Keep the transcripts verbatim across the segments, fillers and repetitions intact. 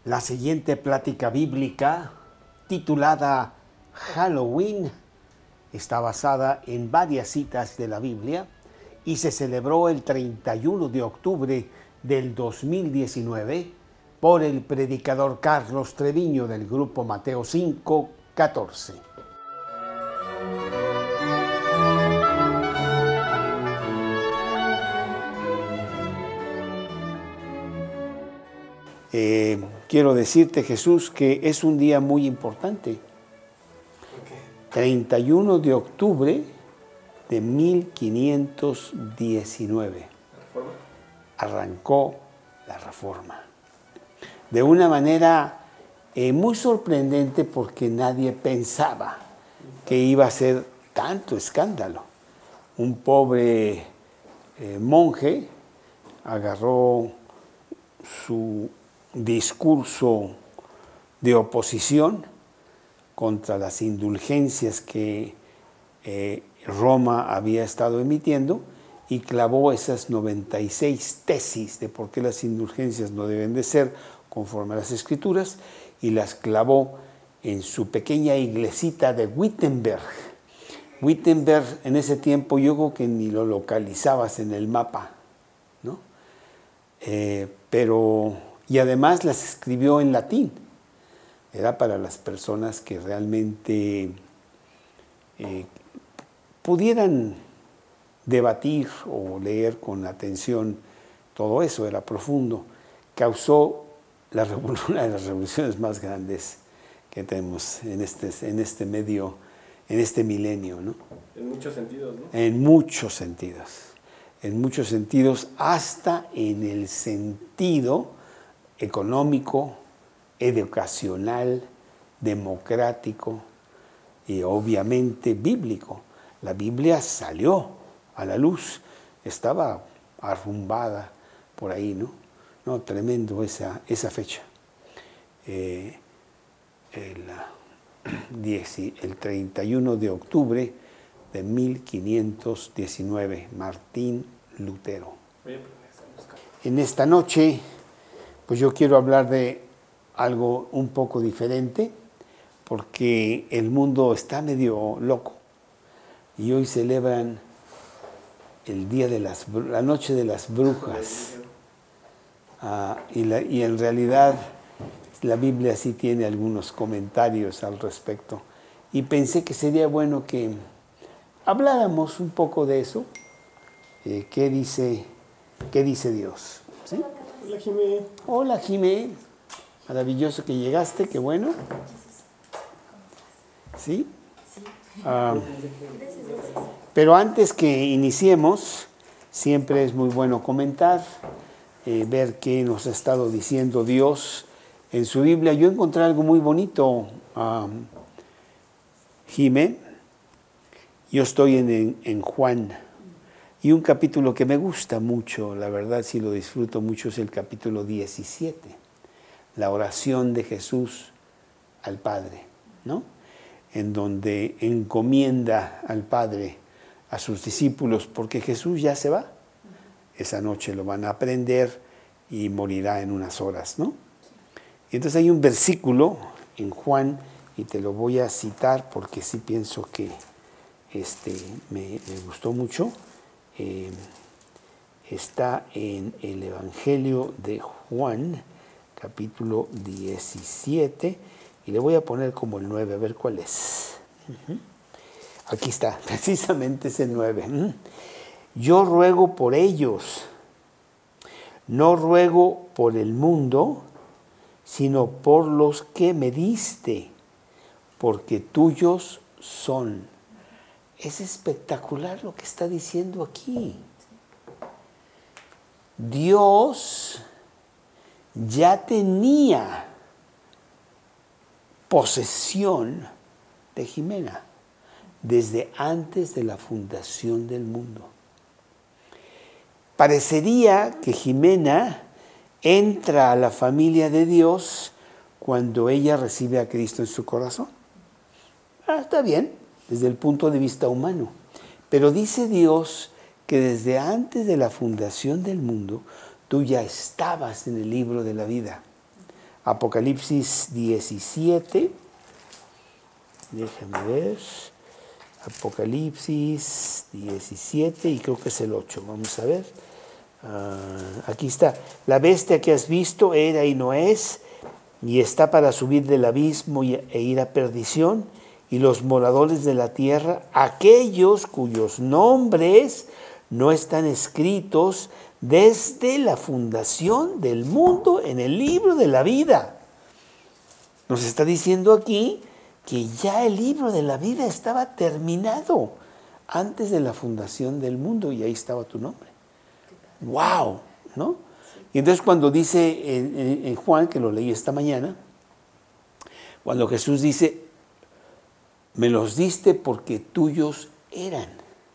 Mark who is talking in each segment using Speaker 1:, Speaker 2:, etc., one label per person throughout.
Speaker 1: La siguiente plática bíblica, titulada Halloween, está basada en varias citas de la Biblia y se celebró el treinta y uno de octubre del dos mil diecinueve por el predicador Carlos Treviño del grupo Mateo cinco, catorce. Eh, quiero decirte, Jesús, que es un día muy importante. treinta y uno de octubre de mil quinientos diecinueve. Arrancó la Reforma. De una manera eh, muy sorprendente, porque nadie pensaba que iba a ser tanto escándalo. Un pobre eh, monje agarró su discurso de oposición contra las indulgencias que eh, Roma había estado emitiendo y clavó esas noventa y seis tesis de por qué las indulgencias no deben de ser conforme a las Escrituras, y las clavó en su pequeña iglesita de Wittenberg. Wittenberg en ese tiempo yo creo que ni lo localizabas en el mapa, ¿no? Eh, pero, y además las escribió en latín. Era para las personas que realmente eh, pudieran debatir o leer con atención todo eso, era profundo. Causó la una de las revoluciones más grandes que tenemos en este, en este medio, en este milenio, ¿no?
Speaker 2: En muchos sentidos, ¿no?
Speaker 1: En muchos sentidos, en muchos sentidos, hasta en el sentido económico, educacional, democrático y obviamente bíblico. La Biblia salió a la luz, estaba arrumbada por ahí, ¿no? No, tremendo esa, esa fecha. Eh, el, el treinta y uno de octubre de mil quinientos diecinueve, Martín Lutero. En esta noche, pues yo quiero hablar de algo un poco diferente, porque el mundo está medio loco y hoy celebran el día de las, la noche de las brujas. Ah, y, la, y en realidad la Biblia sí tiene algunos comentarios al respecto. Y pensé que sería bueno que habláramos un poco de eso. Eh, ¿qué dice, qué dice Dios? ¿Sí?
Speaker 2: Hola, Jimé.
Speaker 1: Hola, Jimé. Maravilloso que llegaste, qué bueno. ¿Sí? Ah, pero antes que iniciemos, siempre es muy bueno comentar. Eh, ver qué nos ha estado diciendo Dios en su Biblia. Yo encontré algo muy bonito, um, Jimé. Yo estoy en, en, en Juan, y un capítulo que me gusta mucho, la verdad sí lo disfruto mucho, es el capítulo diecisiete, la oración de Jesús al Padre, ¿no? En donde encomienda al Padre a sus discípulos, porque Jesús ya se va. Esa noche lo van a aprender y morirá en unas horas, ¿no? Y entonces hay un versículo en Juan, y te lo voy a citar porque sí pienso que este, me, me gustó mucho. Eh, está en el Evangelio de Juan, capítulo diecisiete, y le voy a poner como el nueve, a ver cuál es. Uh-huh. Aquí está, precisamente ese nueve. Uh-huh. Yo ruego por ellos, no ruego por el mundo, sino por los que me diste, porque tuyos son. Es espectacular lo que está diciendo aquí. Dios ya tenía posesión de Jimena desde antes de la fundación del mundo. Parecería que Jimena entra a la familia de Dios cuando ella recibe a Cristo en su corazón. Ah, está bien, desde el punto de vista humano. Pero dice Dios que desde antes de la fundación del mundo, tú ya estabas en el libro de la vida. Apocalipsis diecisiete. Déjame ver. Apocalipsis diecisiete y creo que es el ocho. Vamos a ver. Uh, aquí está. La bestia que has visto era y no es, y está para subir del abismo y, e ir a perdición, y los moradores de la tierra, aquellos cuyos nombres no están escritos desde la fundación del mundo en el libro de la vida. Nos está diciendo aquí que ya el libro de la vida estaba terminado antes de la fundación del mundo y ahí estaba tu nombre. ¡Wow! ¿No? Y entonces cuando dice en, en, en Juan, que lo leí esta mañana, cuando Jesús dice, me los diste porque tuyos eran.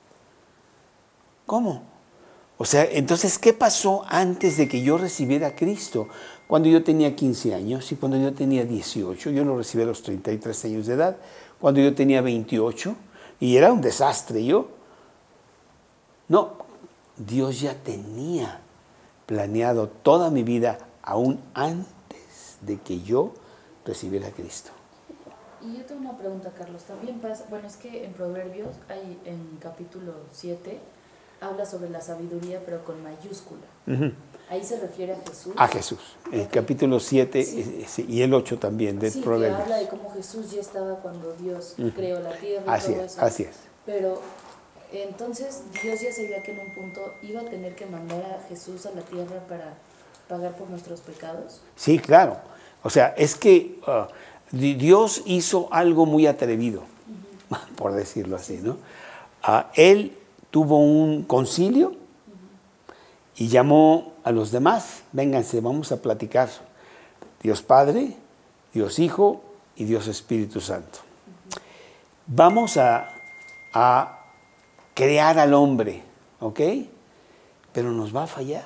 Speaker 1: ¿Cómo? O sea, entonces, ¿qué pasó antes de que yo recibiera a Cristo? Cuando yo tenía quince años y cuando yo tenía dieciocho, yo lo recibí a los treinta y tres años de edad, cuando yo tenía veintiocho, y era un desastre yo. No, Dios ya tenía planeado toda mi vida aún antes de que yo recibiera a Cristo.
Speaker 3: Y yo tengo una pregunta, Carlos. También pasa, bueno, es que en Proverbios, hay en capítulo siete, habla sobre la sabiduría, pero con mayúscula. Uh-huh. Ahí se refiere a Jesús.
Speaker 1: A Jesús. El okay. capítulo siete sí. y el ocho también de
Speaker 3: sí,
Speaker 1: Proverbios.
Speaker 3: Sí, habla de cómo Jesús ya estaba cuando Dios uh-huh. creó la tierra
Speaker 1: así
Speaker 3: y todo
Speaker 1: es,
Speaker 3: eso.
Speaker 1: Así es.
Speaker 3: Pero entonces Dios ya sabía que en un punto iba a tener que mandar a Jesús a la tierra para pagar por nuestros pecados.
Speaker 1: Sí, claro. O sea, es que uh, Dios hizo algo muy atrevido, uh-huh. por decirlo así, ¿no? Uh, él tuvo un concilio uh-huh. y llamó a los demás, vénganse, vamos a platicar. Dios Padre, Dios Hijo y Dios Espíritu Santo. Uh-huh. Vamos a, a crear al hombre, ¿ok? Pero nos va a fallar.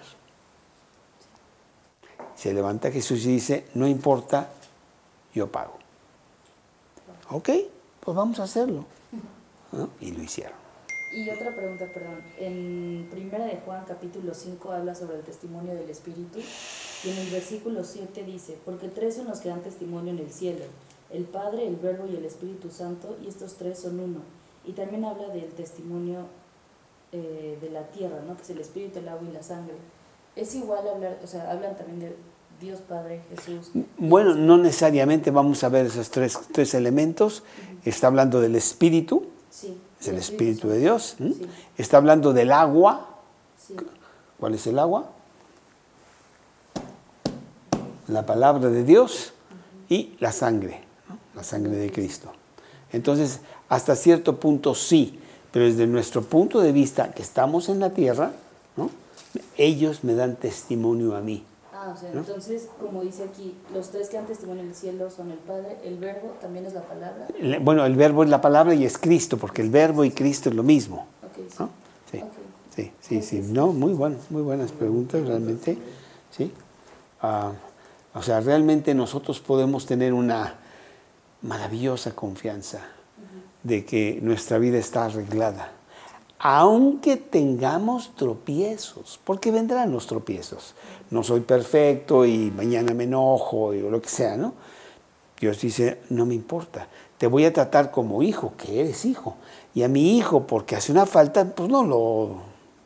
Speaker 1: Se levanta Jesús y dice, no importa, yo pago. Ok, pues vamos a hacerlo. ¿No? Y lo hicieron.
Speaker 3: Y otra pregunta, perdón. En Primera de Juan, capítulo cinco, habla sobre el testimonio del Espíritu. Y en el versículo siete dice, porque tres son los que dan testimonio en el cielo, el Padre, el Verbo y el Espíritu Santo, y estos tres son uno. Y también habla del testimonio eh, de la tierra, ¿no? Que es el Espíritu, el agua y la sangre. Es igual hablar, o sea, hablan también de Dios Padre, Jesús.
Speaker 1: Bueno, no necesariamente vamos a ver esos tres, tres elementos. Uh-huh. Está hablando del Espíritu,
Speaker 3: sí,
Speaker 1: es el Espíritu, Espíritu de Dios. ¿Mm?
Speaker 3: Sí.
Speaker 1: Está hablando del agua.
Speaker 3: Sí.
Speaker 1: ¿Cuál es el agua? La palabra de Dios uh-huh. y la sangre, ¿no? La sangre de Cristo. Entonces, hasta cierto punto sí, pero desde nuestro punto de vista, que estamos en la tierra, ¿no? Ellos me dan testimonio a mí.
Speaker 3: Ah, o sea, ¿no? Entonces, como dice aquí, los tres que dan testimonio en el cielo son el Padre, el Verbo también es la palabra.
Speaker 1: El, bueno, el Verbo es la palabra y es Cristo, porque el Verbo y Cristo es lo mismo.
Speaker 3: Okay, sí.
Speaker 1: ¿No? Sí,
Speaker 3: okay.
Speaker 1: sí, sí, sí. No, muy bueno, muy buenas preguntas realmente. Sí. Uh, o sea, realmente nosotros podemos tener una maravillosa confianza uh-huh. de que nuestra vida está arreglada. Aunque tengamos tropiezos, porque vendrán los tropiezos. No soy perfecto y mañana me enojo y lo que sea, ¿no? Dios dice, no me importa, te voy a tratar como hijo, que eres hijo. Y a mi hijo, porque hace una falta, pues no lo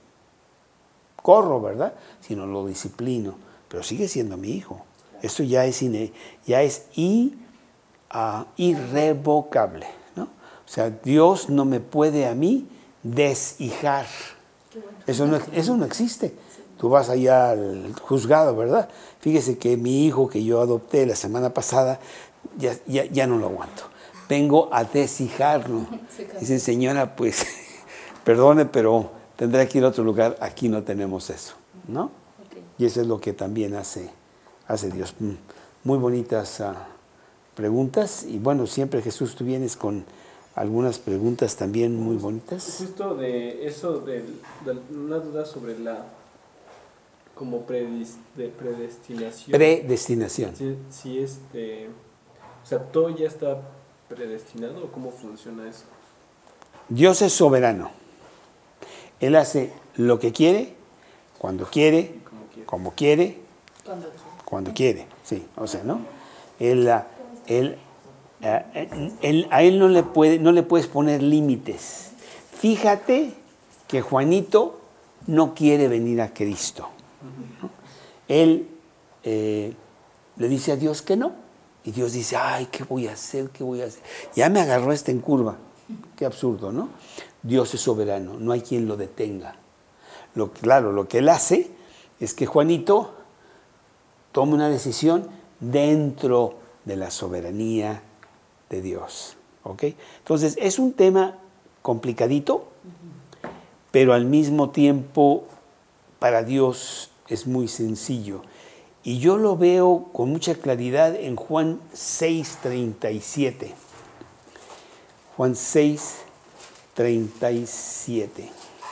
Speaker 1: corro, ¿verdad? Sino lo disciplino, pero sigue siendo mi hijo. Eso ya es, ine, ya es i, uh, irrevocable, ¿no? O sea, Dios no me puede a mí deshijar. Bueno. Eso, no, eso no existe. Sí. Tú vas allá al juzgado, ¿verdad? Fíjese que mi hijo que yo adopté la semana pasada, ya, ya, ya no lo aguanto. Vengo a deshijarlo. Dice, señora, pues, perdone, pero tendré que ir a otro lugar. Aquí no tenemos eso, ¿no? Okay. Y eso es lo que también hace, hace Dios. Muy bonitas uh, preguntas. Y bueno, siempre Jesús, tú vienes con algunas preguntas también muy bonitas.
Speaker 2: Justo de eso, de, de una duda sobre la como predis, de predestinación.
Speaker 1: Predestinación.
Speaker 2: Si, si este, o sea, todo ya está predestinado o cómo funciona eso.
Speaker 1: Dios es soberano. Él hace lo que quiere, cuando quiere, como quiere, como quiere,
Speaker 3: cuando quiere.
Speaker 1: Cuando quiere, sí, o sea, ¿no? Él, él, él, él, a él no le, puede, no le puedes poner límites. Fíjate que Juanito no quiere venir a Cristo, ¿no? Él eh, le dice a Dios que no. Y Dios dice, ay, ¿qué voy a hacer? ¿Qué voy a hacer? Ya me agarró este en curva. Qué absurdo, ¿no? Dios es soberano, no hay quien lo detenga. Lo, claro, lo que él hace es que Juanito tome una decisión dentro de la soberanía de Dios. ¿Ok? Entonces, es un tema complicadito, pero al mismo tiempo para Dios es muy sencillo. Y yo lo veo con mucha claridad en Juan seis, treinta y siete. Juan seis, treinta y siete.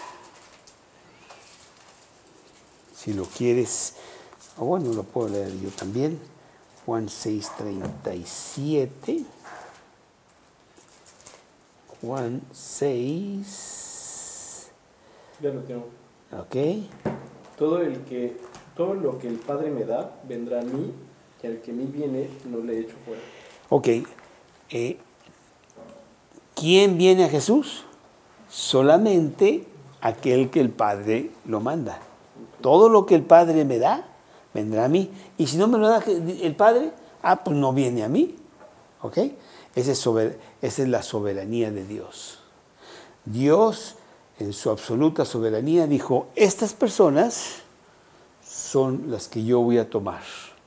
Speaker 1: Si lo quieres, o bueno, lo puedo leer yo también. Juan seis, treinta y siete. Juan seis.
Speaker 2: Ya lo tengo.
Speaker 1: Ok.
Speaker 2: Todo el que, todo lo que el Padre me da, vendrá a mí, y al que a mí viene, no le echo fuera.
Speaker 1: Ok. Eh, ¿Quién viene a Jesús? Solamente aquel que el Padre lo manda. Todo lo que el Padre me da, vendrá a mí. Y si no me lo da el Padre, ah, pues no viene a mí. ¿Ok? Esa es, sober, esa es la soberanía de Dios. Dios, en su absoluta soberanía, dijo, estas personas son las que yo voy a tomar.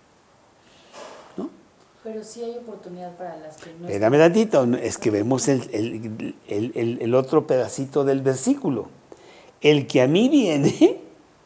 Speaker 1: ¿No?
Speaker 3: Pero sí hay oportunidad para las que no.
Speaker 1: Espérame tantito, es que vemos el, el, el, el, el otro pedacito del versículo. El que a mí viene,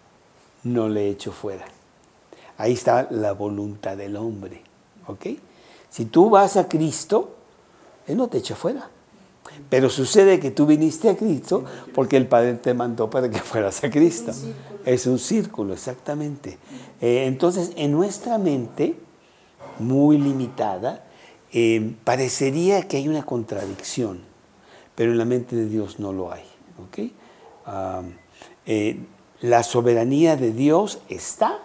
Speaker 1: no le echo fuera. Ahí está la voluntad del hombre. ¿Ok? Si tú vas a Cristo, Él no te echa fuera. Pero sucede que tú viniste a Cristo porque el Padre te mandó para que fueras a Cristo. Es un círculo, es un círculo exactamente. Eh, entonces, en nuestra mente, muy limitada, eh, parecería que hay una contradicción, pero en la mente de Dios no lo hay. ¿Okay? Uh, eh, la soberanía de Dios está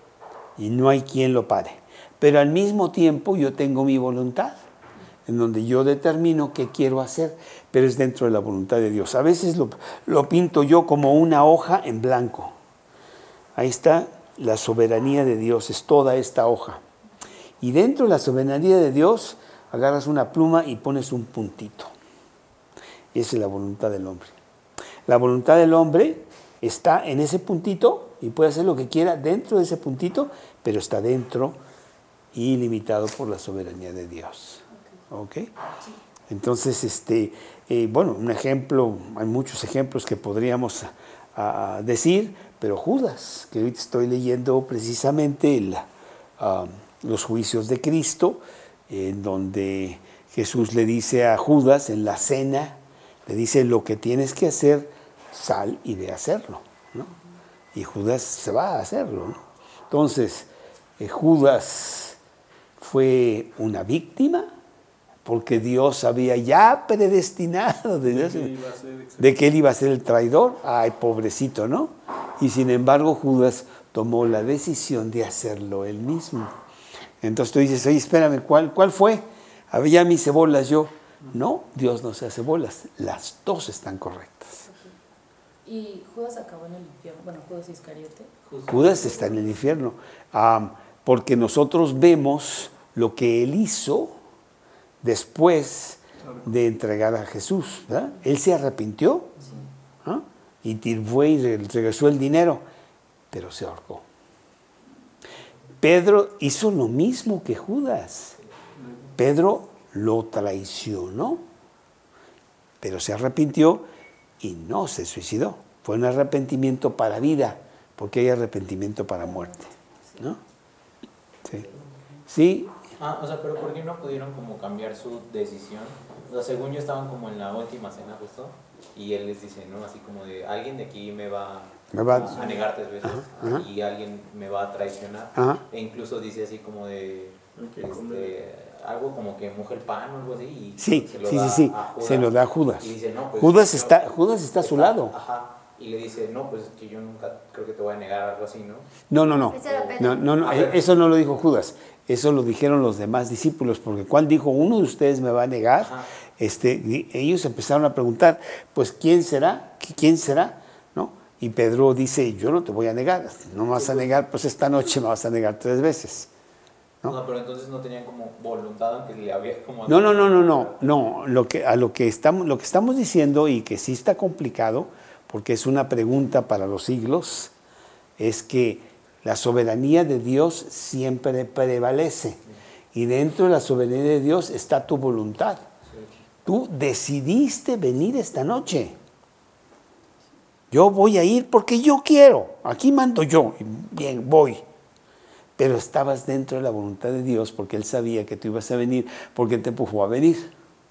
Speaker 1: y no hay quien lo pare. Pero al mismo tiempo yo tengo mi voluntad, en donde yo determino qué quiero hacer, pero es dentro de la voluntad de Dios. A veces lo, lo pinto yo como una hoja en blanco. Ahí está la soberanía de Dios, es toda esta hoja. Y dentro de la soberanía de Dios, agarras una pluma y pones un puntito. Esa es la voluntad del hombre. La voluntad del hombre está en ese puntito y puede hacer lo que quiera dentro de ese puntito, pero está dentro y limitado por la soberanía de Dios. ¿Ok? Entonces, este, eh, bueno, un ejemplo, hay muchos ejemplos que podríamos a, a decir, pero Judas, que ahorita estoy leyendo precisamente el, uh, los juicios de Cristo, en donde Jesús le dice a Judas en la cena, le dice, lo que tienes que hacer, sal y ve a hacerlo, ¿no? Y Judas se va a hacerlo, ¿no? Entonces, eh, Judas fue una víctima, porque Dios había ya predestinado de, Dios, de, que de que él iba a ser el traidor. Ay, pobrecito, ¿no? Y sin embargo, Judas tomó la decisión de hacerlo él mismo. Entonces tú dices, oye, espérame, ¿cuál, cuál fue? Había mis bolas yo. No, Dios no se hace bolas. Las dos están correctas.
Speaker 3: Okay. ¿Y Judas acabó en el infierno? Bueno, Judas Iscariote.
Speaker 1: Judas está en el infierno. Um, porque nosotros vemos lo que él hizo después de entregar a Jesús, ¿verdad? Él se arrepintió, sí. ¿Ah? Y fue y regresó el dinero, pero se ahorcó. Pedro hizo lo mismo que Judas. Pedro lo traicionó, pero se arrepintió y no se suicidó. Fue un arrepentimiento para vida, porque hay arrepentimiento para muerte, ¿no? Sí. Sí.
Speaker 4: Ah, o sea, pero ¿por qué no pudieron como cambiar su decisión? O sea, según yo estaban como en la última cena justo, y él les dice, ¿no? Así como de, alguien de aquí me va, me va a, a negar tres veces, ajá, ajá, y alguien me va a traicionar, ajá, e incluso dice así como de, okay, este, algo como que moja el pan o algo así, y
Speaker 1: sí,
Speaker 4: se lo
Speaker 1: sí,
Speaker 4: da
Speaker 1: sí, sí,
Speaker 4: a Judas,
Speaker 1: se lo da a Judas.
Speaker 4: Y dice, no, pues,
Speaker 1: Judas,
Speaker 4: yo,
Speaker 1: está, Judas está a su lado.
Speaker 4: Ajá. y le dice, no, pues es que yo nunca creo que te voy a negar algo así, ¿no?
Speaker 1: No, no, no.
Speaker 5: Ese era Pedro.
Speaker 1: No, no, no, eso no lo dijo Judas, eso lo dijeron los demás discípulos, porque cuando dijo, uno de ustedes me va a negar,
Speaker 4: Ajá.
Speaker 1: este, ellos empezaron a preguntar, pues, ¿quién será? ¿Quién será? ¿No? Y Pedro dice, yo no te voy a negar, no me vas a negar, pues esta noche me vas a negar tres veces. ¿No?
Speaker 4: No, pero entonces no tenían como voluntad, aunque le había como...
Speaker 1: No, no, no, no, no, no, lo que, a lo que estamos, lo que estamos diciendo y que sí está complicado, porque es una pregunta para los siglos, es que la soberanía de Dios siempre prevalece y dentro de la soberanía de Dios está tu voluntad. Tú decidiste venir esta noche. Yo voy a ir porque yo quiero, aquí mando yo, bien, voy. Pero estabas dentro de la voluntad de Dios porque Él sabía que tú ibas a venir, porque Él te empujó a venir.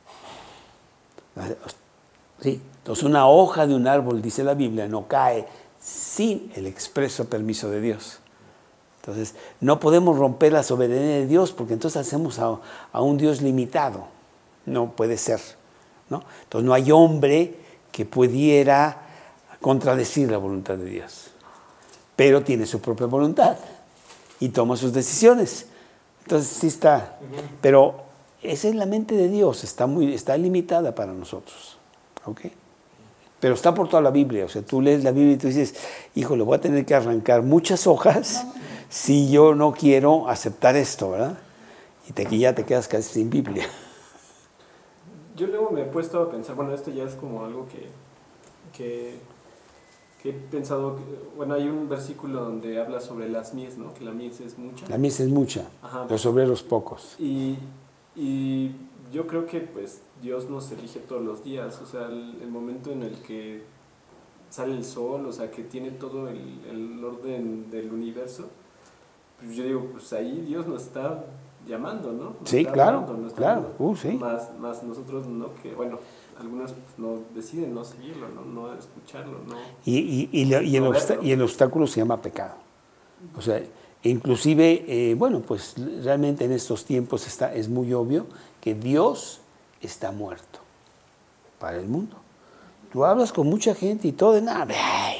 Speaker 1: Sí, entonces una hoja de un árbol, dice la Biblia, no cae sin el expreso permiso de Dios. Entonces, no podemos romper la soberanía de Dios porque entonces hacemos a, a un Dios limitado. No puede ser, ¿no? Entonces no hay hombre que pudiera contradecir la voluntad de Dios. Pero tiene su propia voluntad y toma sus decisiones. Entonces sí está, pero esa es la mente de Dios, está, muy, está limitada para nosotros. ¿Ok? Pero está por toda la Biblia, o sea, tú lees la Biblia y tú dices, hijo, le voy a tener que arrancar muchas hojas si yo no quiero aceptar esto, ¿verdad? Y te, que ya te quedas casi sin Biblia.
Speaker 2: Yo luego me he puesto a pensar, bueno, esto ya es como algo que, que, que he pensado, que, bueno, hay un versículo donde habla sobre las mies, ¿no? Que la mies es mucha.
Speaker 1: La mies es mucha,
Speaker 2: Ajá.
Speaker 1: Los obreros pocos.
Speaker 2: Y, y yo creo que pues Dios nos elige todos los días, o sea, el, el momento en el que sale el sol, o sea, que tiene todo el, el orden del universo, pues yo digo, pues ahí Dios nos está llamando, ¿no? Nos
Speaker 1: Sí,
Speaker 2: está
Speaker 1: claro,
Speaker 2: hablando, nos está
Speaker 1: claro,
Speaker 2: hablando.
Speaker 1: uh, sí.
Speaker 2: Más, más nosotros no, que bueno, algunos pues, no deciden no seguirlo, no, no escucharlo, no.
Speaker 1: Y, y, y, la- y el,
Speaker 2: No
Speaker 1: obsta-
Speaker 2: verlo.
Speaker 1: y el obstáculo se llama pecado. O sea, inclusive, eh, bueno, pues realmente en estos tiempos está, es muy obvio que Dios está muerto para el mundo. Tú hablas con mucha gente y todo de nada, ay,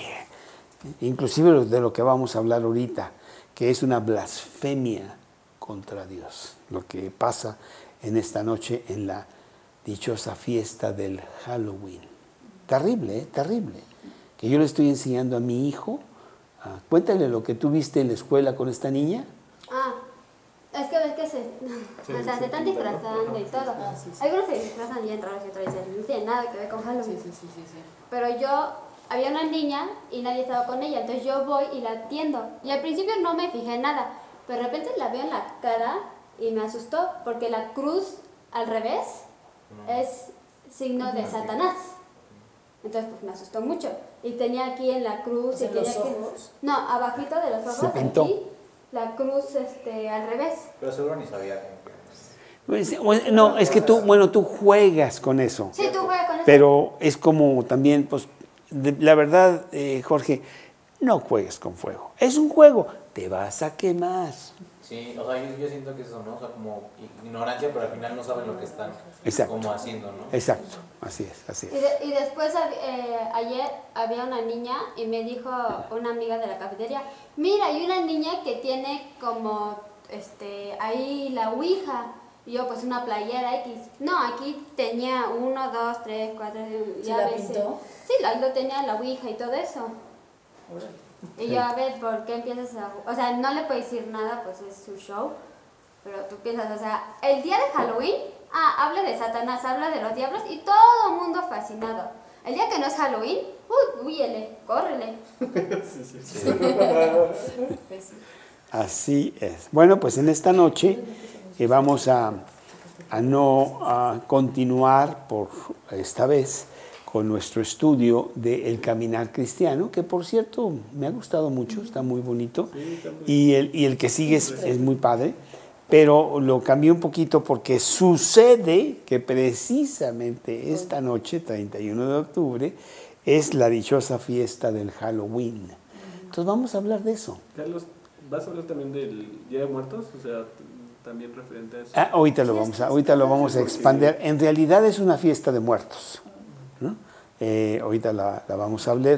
Speaker 1: inclusive de lo que vamos a hablar ahorita, que es una blasfemia contra Dios, lo que pasa en esta noche en la dichosa fiesta del Halloween. Terrible, ¿eh? Terrible. Que yo le estoy enseñando a mi hijo, ah, cuéntale lo que tú viste en la escuela con esta niña.
Speaker 5: Ah, es que ves que se,
Speaker 2: Sí,
Speaker 5: o sea,
Speaker 2: sí,
Speaker 5: se están
Speaker 2: sí,
Speaker 5: disfrazando y todo.
Speaker 3: Ah, sí, sí.
Speaker 5: Algunos se disfrazan bien raros y otros dicen, no tiene nada que ver con
Speaker 3: Sí,
Speaker 5: Halloween.
Speaker 3: sí, sí, sí, sí.
Speaker 5: Pero yo, había una niña y nadie estaba con ella, entonces yo voy y la atiendo. Y al principio no me fijé en nada, pero de repente la veo en la cara y me asustó porque la cruz al revés es signo de Satanás. Entonces pues me asustó mucho. Y tenía aquí en la cruz...
Speaker 3: ¿En
Speaker 5: y
Speaker 3: los
Speaker 5: tenía aquí-
Speaker 3: ojos?
Speaker 5: No, abajito de los ojos,
Speaker 1: Se pintó.
Speaker 5: aquí, la cruz este, al revés.
Speaker 4: Pero seguro ni sabía como que...
Speaker 1: Pues, bueno, no, es que tú, bueno, tú juegas con eso.
Speaker 5: Sí, tú juegas con eso.
Speaker 1: Pero es como también, pues, de- la verdad, eh, Jorge, no juegues con fuego. Es un juego, te vas a quemar.
Speaker 4: Sí, o sea, yo, yo siento que eso, ¿no? O sea, como ignorancia, pero al final no saben lo que están
Speaker 1: Exacto.
Speaker 4: como haciendo, ¿no?
Speaker 1: Exacto, así es, así
Speaker 5: Y,
Speaker 1: es.
Speaker 5: de- y después hab- eh, ayer había una niña y me dijo una amiga de la cafetería, mira, hay una niña que tiene como este ahí la ouija. Y yo pues una playera X. No, aquí tenía uno, dos, tres, cuatro,
Speaker 3: ¿Sí
Speaker 5: ya
Speaker 3: la
Speaker 5: ves,
Speaker 3: pintó?
Speaker 5: Sí, la, lo tenía la ouija y todo eso.
Speaker 3: Órale.
Speaker 5: Y yo, a ver, ¿por qué empiezas a...? O sea, no le puedes decir nada, pues es su show. Pero tú piensas, o sea, el día de Halloween, ah, habla de Satanás, habla de los diablos y todo el mundo fascinado. El día que no es Halloween, uy, huyele, córrele.
Speaker 2: Sí, sí, sí.
Speaker 3: Pues sí.
Speaker 1: Así es. Bueno, pues en esta noche eh, vamos a, a no a continuar por esta vez con nuestro estudio de El Caminar Cristiano, que por cierto me ha gustado mucho, está muy bonito, y el, y el que sigue es, es muy padre, pero lo cambié un poquito porque sucede que precisamente esta noche, treinta y uno de octubre, es la dichosa fiesta del Halloween. Entonces vamos a hablar de eso.
Speaker 2: Carlos, ¿vas a hablar también del Día de Muertos? O sea, t- también referente a eso.
Speaker 1: Ah, ahorita lo vamos a, ahorita lo vamos a expandir. En realidad es una fiesta de muertos, ¿no? Eh, ahorita la, la vamos a hablar.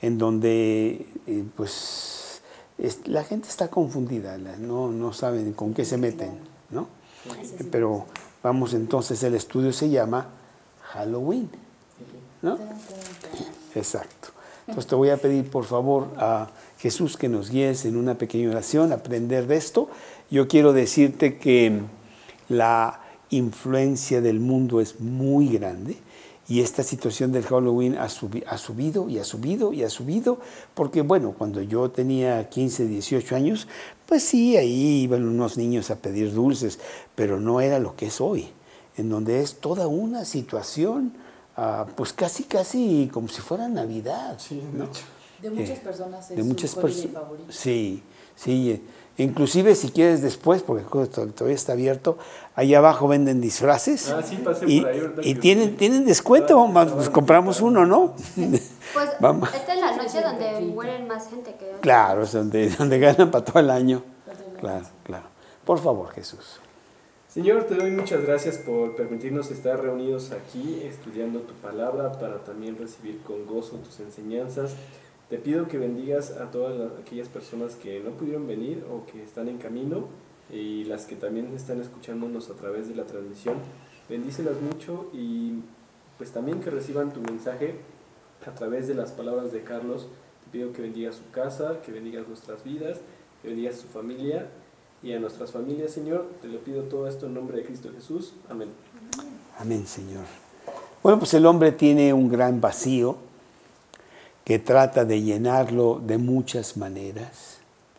Speaker 1: en donde eh, pues es, la gente está confundida, no, no saben con qué se meten, ¿no? Pero vamos, entonces el estudio se llama Halloween, ¿no? Exacto. Entonces te voy a pedir por favor a Jesús que nos guíes en una pequeña oración, aprender de esto. Yo quiero decirte que la influencia del mundo es muy grande y esta situación del Halloween ha, subi- ha subido y ha subido y ha subido, porque bueno, cuando yo tenía quince, dieciocho años, pues sí, ahí iban unos niños a pedir dulces, pero no era lo que es hoy, en donde es toda una situación, uh, pues casi, casi como si fuera Navidad.
Speaker 2: Sí, de
Speaker 1: ¿no?
Speaker 2: hecho.
Speaker 3: De muchas
Speaker 1: Eh,
Speaker 3: personas es
Speaker 1: de muchas
Speaker 3: su holiday
Speaker 1: perso-
Speaker 3: favorito.
Speaker 1: Sí, sí. Inclusive si quieres después, porque todavía está abierto, allá abajo venden disfraces.
Speaker 2: Ah, sí, pasé
Speaker 1: y,
Speaker 2: por ahí ahorita
Speaker 1: y
Speaker 2: que
Speaker 1: tienen,
Speaker 2: fui.
Speaker 1: tienen descuento,
Speaker 2: Ah,
Speaker 1: más,
Speaker 2: ah,
Speaker 1: pues
Speaker 2: ah,
Speaker 1: compramos
Speaker 2: ah,
Speaker 1: uno, ¿no?
Speaker 5: Pues
Speaker 1: Vamos.
Speaker 5: esta es la noche donde mueren más gente que...
Speaker 1: Claro, es donde, donde ganan para todo el año. Claro, claro. Por favor, Jesús.
Speaker 2: Señor, te doy muchas gracias por permitirnos estar reunidos aquí estudiando tu palabra para también recibir con gozo tus enseñanzas. Te pido que bendigas a todas las, aquellas personas que no pudieron venir o que están en camino y las que también están escuchándonos a través de la transmisión. Bendícelas mucho y pues también que reciban tu mensaje a través de las palabras de Carlos. Te pido que bendigas su casa, que bendigas nuestras vidas, que bendigas su familia y a nuestras familias, Señor. Te lo pido todo esto en nombre de Cristo Jesús. Amén.
Speaker 1: Amén, Señor. Bueno, pues el hombre tiene un gran vacío que trata de llenarlo de muchas maneras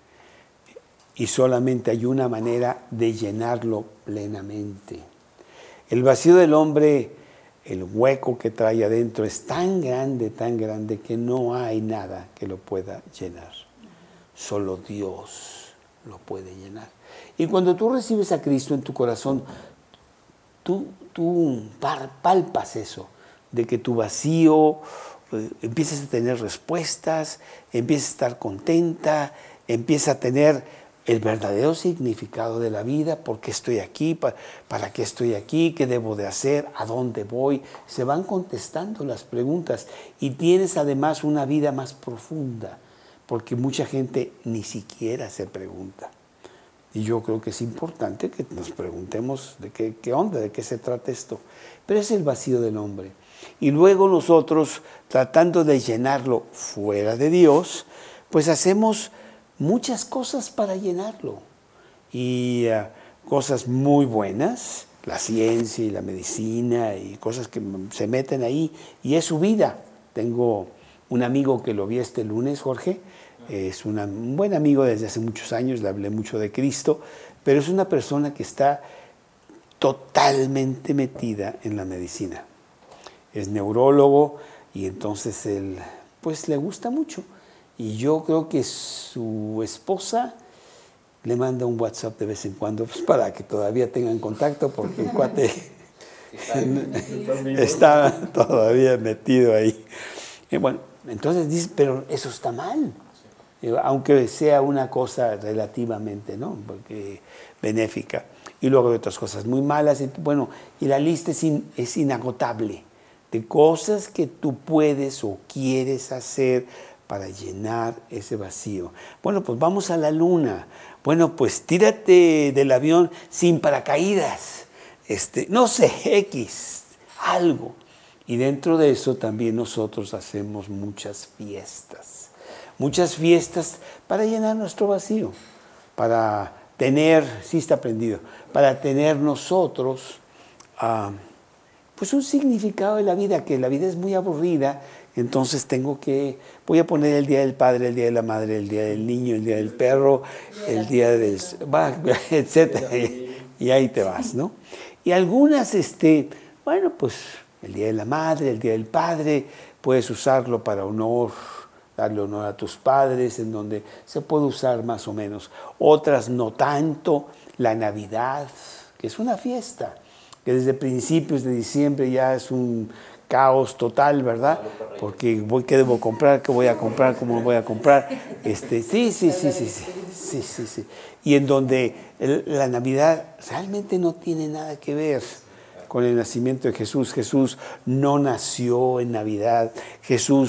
Speaker 1: y solamente hay una manera de llenarlo plenamente. El vacío del hombre, el hueco que trae adentro es tan grande, tan grande que no hay nada que lo pueda llenar. Solo Dios lo puede llenar. Y cuando tú recibes a Cristo en tu corazón, tú, tú palpas eso, de que tu vacío empiezas a tener respuestas, empiezas a estar contenta, empiezas a tener el verdadero significado de la vida, por qué estoy aquí, para, para qué estoy aquí, qué debo de hacer, a dónde voy. Se van contestando las preguntas y tienes además una vida más profunda, porque mucha gente ni siquiera se pregunta. Y yo creo que es importante que nos preguntemos de qué, qué onda, de qué se trata esto. Pero es el vacío del hombre. Y luego nosotros, tratando de llenarlo fuera de Dios, pues hacemos muchas cosas para llenarlo. Y uh, cosas muy buenas, la ciencia y la medicina y cosas que se meten ahí. Y es su vida. Tengo un amigo que lo vi este lunes, Jorge. Es una, un buen amigo desde hace muchos años, le hablé mucho de Cristo, pero es una persona que está totalmente metida en la medicina. Es neurólogo y entonces él pues le gusta mucho. Y yo creo que su esposa le manda un WhatsApp de vez en cuando pues, para que todavía tengan contacto porque el cuate está todavía metido ahí. Y bueno, entonces dice, pero eso está mal. Aunque sea una cosa relativamente, ¿no? Porque benéfica. Y luego hay otras cosas muy malas. Y, bueno, y la lista es, in, es inagotable de cosas que tú puedes o quieres hacer para llenar ese vacío. Bueno, pues vamos a la luna. Bueno, pues tírate del avión sin paracaídas. Este, no sé, X, algo. Y dentro de eso también nosotros hacemos muchas fiestas. Muchas fiestas para llenar nuestro vacío, para tener, sí está prendido, para tener nosotros uh, pues un significado de la vida, que la vida es muy aburrida, entonces tengo que, voy a poner el Día del Padre, el Día de la Madre, el Día del Niño, el Día del Perro, el Día del, etcétera, y ahí te vas, ¿no? Y algunas, este, bueno, pues el Día de la Madre, el Día del Padre, puedes usarlo para honor, darle honor a tus padres, en donde se puede usar más o menos. Otras no tanto, la Navidad, que es una fiesta, que desde principios de diciembre ya es un caos total, ¿verdad? Porque voy, ¿qué debo comprar? ¿Qué voy a comprar? ¿Cómo voy a comprar? Este, sí, sí, sí, sí, sí, sí, sí, sí. Y en donde el, la Navidad realmente no tiene nada que ver con el nacimiento de Jesús. Jesús no nació en Navidad. Jesús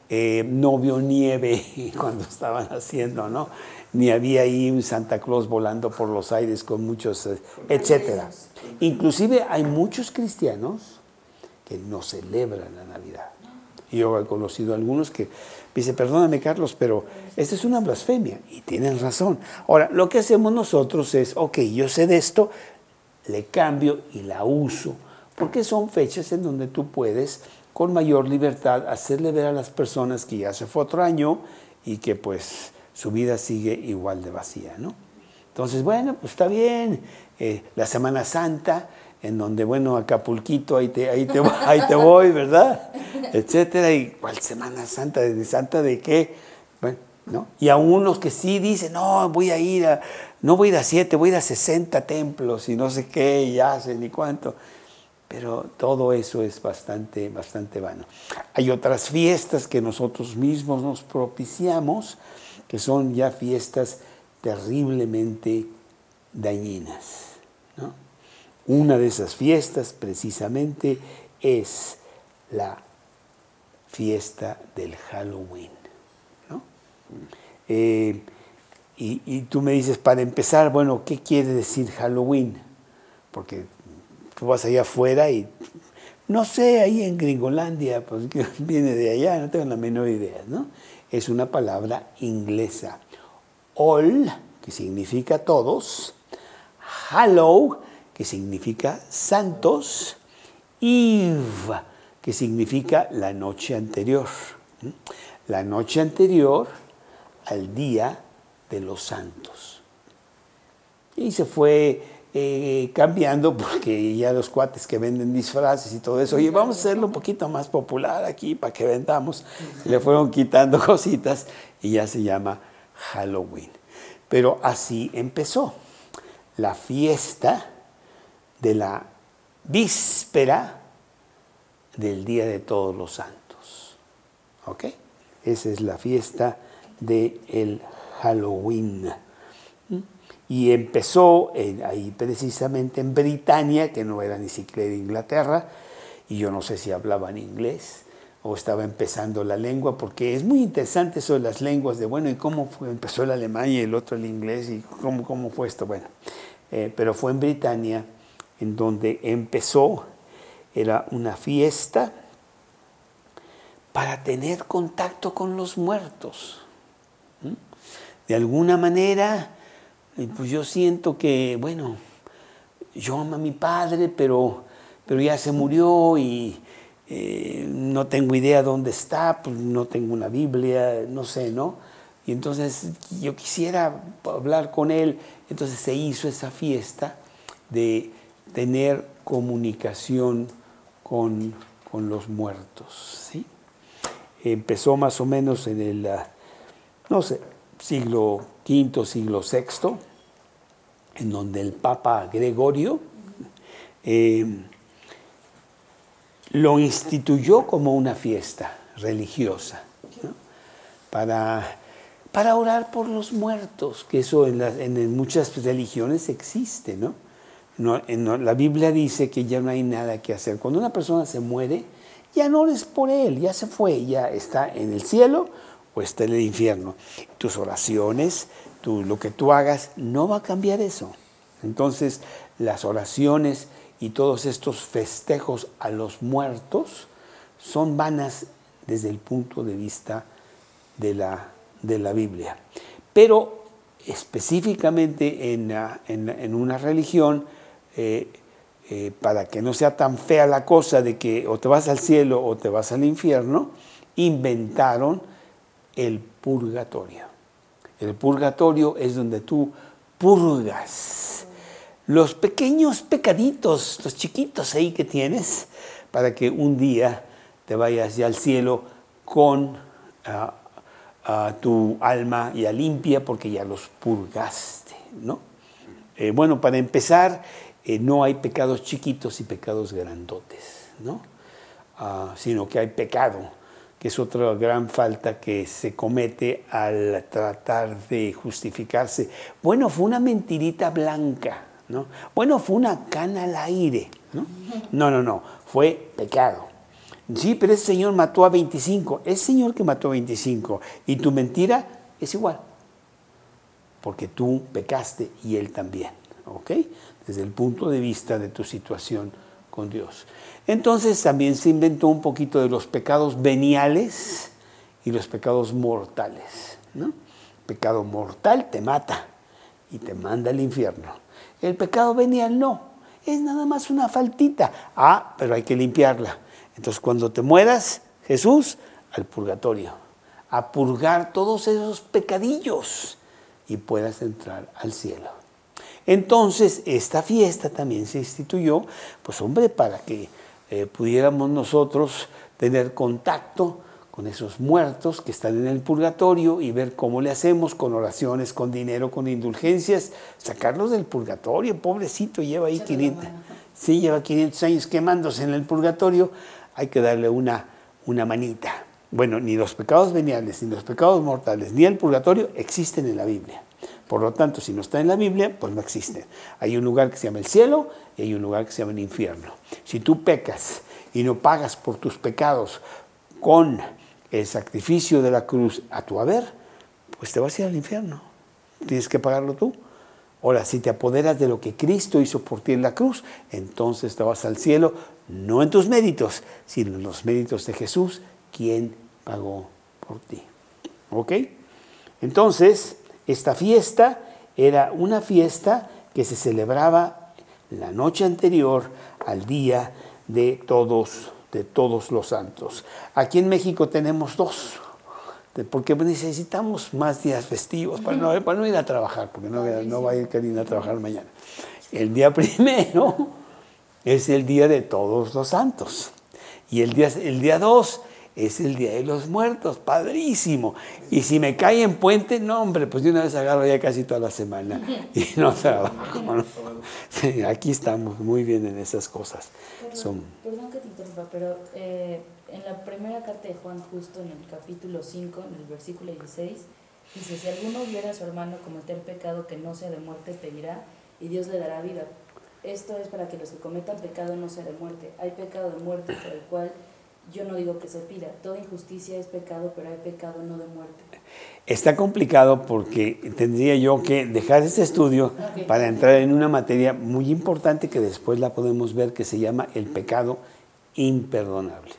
Speaker 1: eh, no vio nieve cuando estaban haciendo, ¿no? Ni había ahí un Santa Claus volando por los aires con muchos, eh, etcétera. Inclusive hay muchos cristianos que no celebran la Navidad. Yo he conocido a algunos que dicen, perdóname Carlos, pero esta es una blasfemia, y tienen razón. Ahora, lo que hacemos nosotros es, ok, yo sé de esto, le cambio y la uso, porque son fechas en donde tú puedes con mayor libertad hacerle ver a las personas que ya se fue otro año y que pues su vida sigue igual de vacía, ¿no? Entonces, bueno, pues está bien, eh, la Semana Santa, en donde, bueno, Acapulquito, ahí te, ahí te, ahí te voy, ¿verdad? Etcétera, y ¿cuál Semana Santa? ¿De Santa de qué? Bueno, ¿no? Y a unos que sí dicen, no, voy a ir a, no voy a ir a siete, voy a ir a sesenta templos y no sé qué, y hacen y cuánto. Pero todo eso es bastante, bastante vano. Hay otras fiestas que nosotros mismos nos propiciamos, que son ya fiestas terriblemente dañinas, ¿no? Una de esas fiestas precisamente es la fiesta del Halloween, ¿no? Eh, y, y tú me dices, para empezar, bueno, ¿qué quiere decir Halloween? Porque tú vas allá afuera y, no sé, ahí en Gringolandia, pues viene de allá, no tengo la menor idea, ¿no? Es una palabra inglesa. All, que significa todos, Hallow, que significa santos, Eve, que significa la noche anterior. La noche anterior al día de los santos. Y se fue eh, cambiando porque ya los cuates que venden disfraces y todo eso, oye, vamos a hacerlo un poquito más popular aquí para que vendamos. Le fueron quitando cositas y ya se llama Halloween. Pero así empezó la fiesta de la víspera del Día de Todos los Santos. ¿Ok? Esa es la fiesta del Halloween. Y empezó en, ahí precisamente en Britania, que no era ni siquiera Inglaterra, y yo no sé si hablaban inglés o estaba empezando la lengua, porque es muy interesante eso de las lenguas, de bueno, ¿y cómo fue? Empezó el alemán y el otro el inglés, y cómo, cómo fue esto. Bueno, eh, pero fue en Britania en donde empezó, era una fiesta para tener contacto con los muertos. ¿Mm? De alguna manera, pues yo siento que, bueno, yo amo a mi padre, pero, pero ya se murió y eh, no tengo idea dónde está, pues no tengo una Biblia, no sé, ¿no? Y entonces yo quisiera hablar con él. Entonces se hizo esa fiesta de tener comunicación con, con los muertos, ¿sí? Empezó más o menos en el, no sé, siglo quinto, siglo sexto, en donde el Papa Gregorio eh, lo instituyó como una fiesta religiosa, ¿no? para, para orar por los muertos, que eso en, la, en muchas religiones existe, ¿no? No, en, la Biblia dice que ya no hay nada que hacer. Cuando una persona se muere, ya no ores por él, ya se fue, ya está en el cielo o está en el infierno. Tus oraciones, tú, lo que tú hagas, no va a cambiar eso. Entonces, las oraciones y todos estos festejos a los muertos son vanas desde el punto de vista de la, de la Biblia. Pero específicamente en, en, en una religión, eh, eh, para que no sea tan fea la cosa de que o te vas al cielo o te vas al infierno, inventaron el purgatorio. El purgatorio es donde tú purgas los pequeños pecaditos, los chiquitos ahí que tienes, para que un día te vayas ya al cielo con uh, uh, tu alma ya limpia porque ya los purgaste, ¿no? Eh, bueno, para empezar, eh, no hay pecados chiquitos y pecados grandotes, ¿no? Uh, sino que hay pecado, que es otra gran falta que se comete al tratar de justificarse. Bueno, fue una mentirita blanca, ¿no? Bueno, fue una cana al aire, ¿no? No, no, no, fue pecado. Sí, pero ese señor mató a veinticinco. Ese señor que mató a veinticinco. Y tu mentira es igual. Porque tú pecaste y él también. ¿Ok? Desde el punto de vista de tu situación con Dios. Entonces también se inventó un poquito de los pecados veniales y los pecados mortales, ¿no? Pecado mortal te mata y te manda al infierno. El pecado venial no, es nada más una faltita. Ah, pero hay que limpiarla. Entonces cuando te mueras, Jesús, al purgatorio, a purgar todos esos pecadillos y puedas entrar al cielo. Entonces esta fiesta también se instituyó, pues hombre, para que eh, pudiéramos nosotros tener contacto con esos muertos que están en el purgatorio y ver cómo le hacemos con oraciones, con dinero, con indulgencias, sacarlos del purgatorio. Pobrecito, lleva ahí quinientos, sí, lleva quinientos años quemándose en el purgatorio, hay que darle una, una manita. Bueno, ni los pecados veniales, ni los pecados mortales, ni el purgatorio existen en la Biblia. Por lo tanto, si no está en la Biblia, pues no existen. Hay un lugar que se llama el cielo y hay un lugar que se llama el infierno. Si tú pecas y no pagas por tus pecados con el sacrificio de la cruz a tu haber, pues te vas a ir al infierno. Tienes que pagarlo tú. Ahora, si te apoderas de lo que Cristo hizo por ti en la cruz, entonces te vas al cielo, no en tus méritos, sino en los méritos de Jesús, quien pagó por ti. ¿Ok? Entonces, esta fiesta era una fiesta que se celebraba la noche anterior al día de todos, de todos los santos. Aquí en México tenemos dos, porque necesitamos más días festivos para no, para no ir a trabajar, porque no, no va a ir Karina a trabajar mañana. El día primero es el día de todos los santos y el día, el día dos es el Día de los Muertos, padrísimo. Y si me cae en puente, no, hombre, pues de una vez agarro ya casi toda la semana y no trabajo, ¿no? Sí, aquí estamos muy bien en esas cosas.
Speaker 3: Perdón,
Speaker 1: Son...
Speaker 3: perdón que te interrumpa, pero eh, en la primera carta de Juan, justo en el capítulo cinco, en el versículo dieciséis, dice, si alguno viera a su hermano cometer pecado que no sea de muerte, pedirá y Dios le dará vida. Esto es para que los que cometan pecado no sea de muerte. Hay pecado de muerte por el cual... Yo no digo que se pida, toda injusticia es pecado, pero hay pecado no de muerte.
Speaker 1: Está complicado porque tendría yo que dejar este estudio okay. para entrar en una materia muy importante que después la podemos ver, que se llama el pecado imperdonable.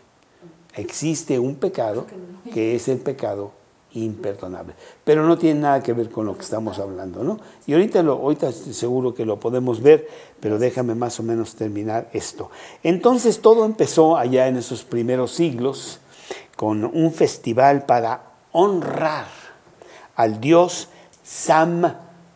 Speaker 1: Existe un pecado que es el pecado imperdonable, pero no tiene nada que ver con lo que estamos hablando, ¿no? Y ahorita, lo, ahorita seguro que lo podemos ver, pero déjame más o menos terminar esto. Entonces todo empezó allá en esos primeros siglos con un festival para honrar al dios Samaín,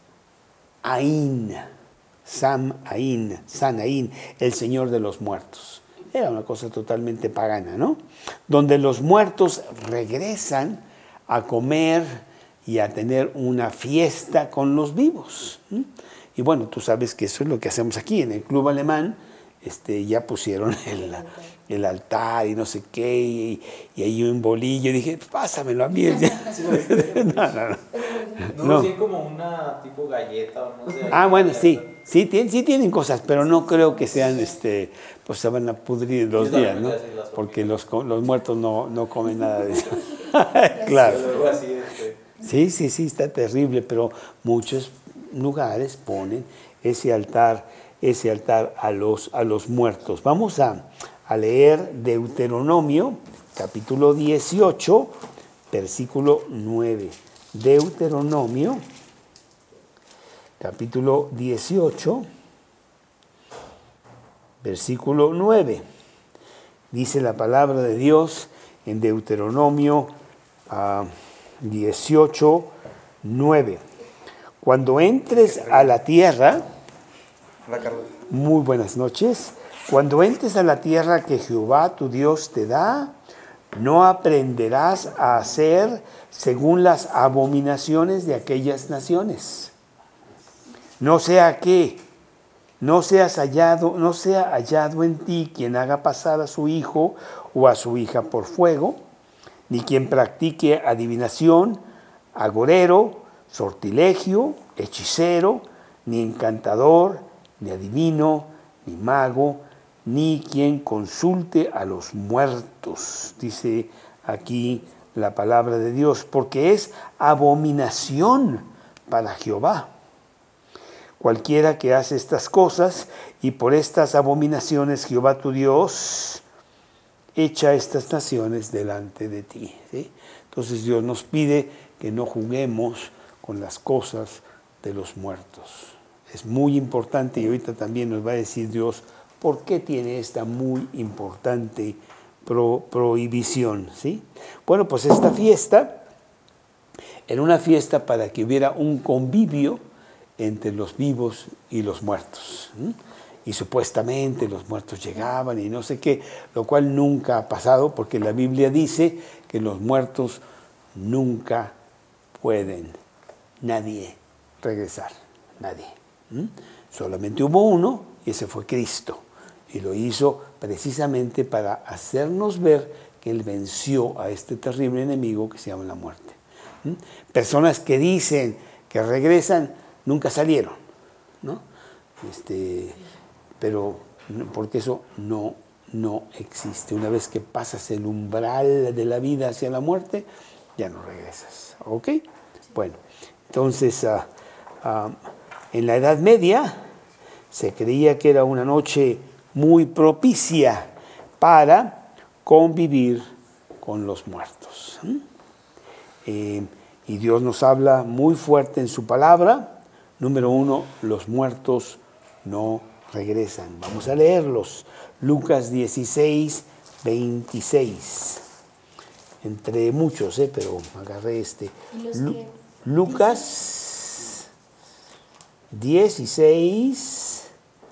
Speaker 1: Samaín, Sanaín, el señor de los muertos. Era una cosa totalmente pagana, ¿no? Donde los muertos regresan a comer y a tener una fiesta con los vivos. Y bueno, tú sabes que eso es lo que hacemos aquí en el Club Alemán. Este, ya pusieron el, el altar y no sé qué, y, y hay un bolillo. Y dije, pásamelo a mí. no, no, no.
Speaker 4: No, no. Sí, como una tipo galleta o no sé.
Speaker 1: Ah, bueno, sí. Sí, tienen, sí tienen cosas, pero no creo que sean, este, pues se van a pudrir dos días, ¿no? Porque los, los muertos no, no comen nada de eso. Claro. Sí, sí, sí, está terrible, pero muchos lugares ponen ese altar, ese altar a los, a los muertos. Vamos a, a leer Deuteronomio, capítulo dieciocho, versículo nueve. Deuteronomio, capítulo dieciocho, versículo nueve. Dice la palabra de Dios en Deuteronomio uh, dieciocho, nueve. Cuando entres a la tierra, muy buenas noches, cuando entres a la tierra que Jehová tu Dios te da, no aprenderás a hacer según las abominaciones de aquellas naciones. No sea que no seas hallado, no sea hallado en ti quien haga pasar a su hijo o a su hija por fuego, ni quien practique adivinación, agorero, sortilegio, hechicero, ni encantador, ni adivino, ni mago, ni quien consulte a los muertos, dice aquí la palabra de Dios, porque es abominación para Jehová. Cualquiera que hace estas cosas, y por estas abominaciones Jehová tu Dios echa estas naciones delante de ti. ¿Sí? Entonces Dios nos pide que no juguemos con las cosas de los muertos. Es muy importante, y ahorita también nos va a decir Dios por qué tiene esta muy importante pro, prohibición. ¿Sí? Bueno, pues esta fiesta era una fiesta para que hubiera un convivio entre los vivos y los muertos. ¿Sí? Y supuestamente los muertos llegaban y no sé qué, lo cual nunca ha pasado, porque la Biblia dice que los muertos nunca pueden, nadie, regresar, nadie. ¿Mm? Solamente hubo uno, y ese fue Cristo, y lo hizo precisamente para hacernos ver que Él venció a este terrible enemigo que se llama la muerte. ¿Mm? Personas que dicen que regresan, nunca salieron, ¿no? Este... pero porque eso no, no existe. Una vez que pasas el umbral de la vida hacia la muerte, ya no regresas. ¿Ok? Bueno, entonces uh, uh, en la Edad Media se creía que era una noche muy propicia para convivir con los muertos. ¿Mm? Eh, y Dios nos habla muy fuerte en su palabra. Número uno, los muertos no regresan. Vamos a leerlos. Lucas dieciséis, veintiséis. Entre muchos, ¿eh? Pero agarré este. Lu Lucas dieciséis,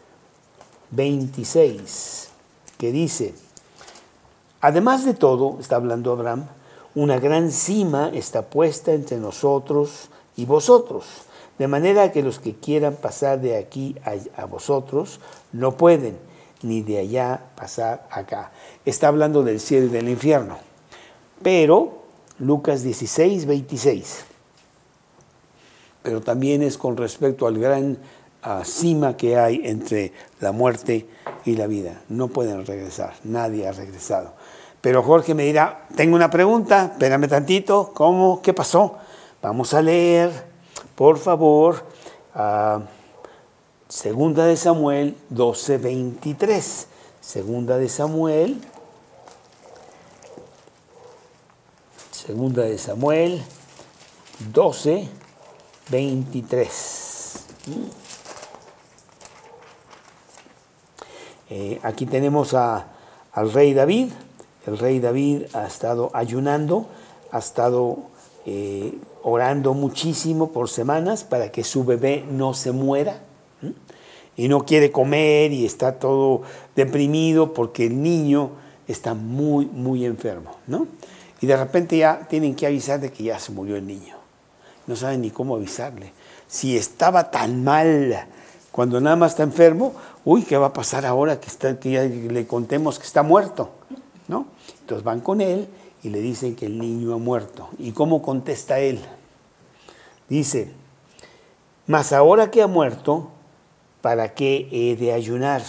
Speaker 1: veintiséis, que dice: además de todo, está hablando Abraham, una gran cima está puesta entre nosotros y vosotros, de manera que los que quieran pasar de aquí a, a vosotros no pueden, ni de allá pasar acá. Está hablando del cielo y del infierno. Pero, Lucas dieciséis, veintiséis. Pero también es con respecto al gran uh, cima que hay entre la muerte y la vida. No pueden regresar, nadie ha regresado. Pero Jorge me dirá, tengo una pregunta, espérame tantito, ¿cómo? ¿Qué pasó? Vamos a leer, por favor, uh, Segunda de Samuel doce, veintitrés. Segunda de Samuel, Segunda de Samuel doce, veintitrés. Eh, aquí tenemos a, al rey David. El rey David ha estado ayunando, ha estado eh, orando muchísimo por semanas para que su bebé no se muera. ¿Mm? Y no quiere comer y está todo deprimido porque el niño está muy, muy enfermo, ¿no? Y de repente ya tienen que avisar de que ya se murió el niño. No saben ni cómo avisarle. Si estaba tan mal cuando nada más está enfermo, uy, ¿qué va a pasar ahora que, está, que ya le contemos que está muerto? ¿No? Entonces van con él y le dicen que el niño ha muerto. ¿Y cómo contesta él? Dice: mas ahora que ha muerto, ¿para qué he de ayunar?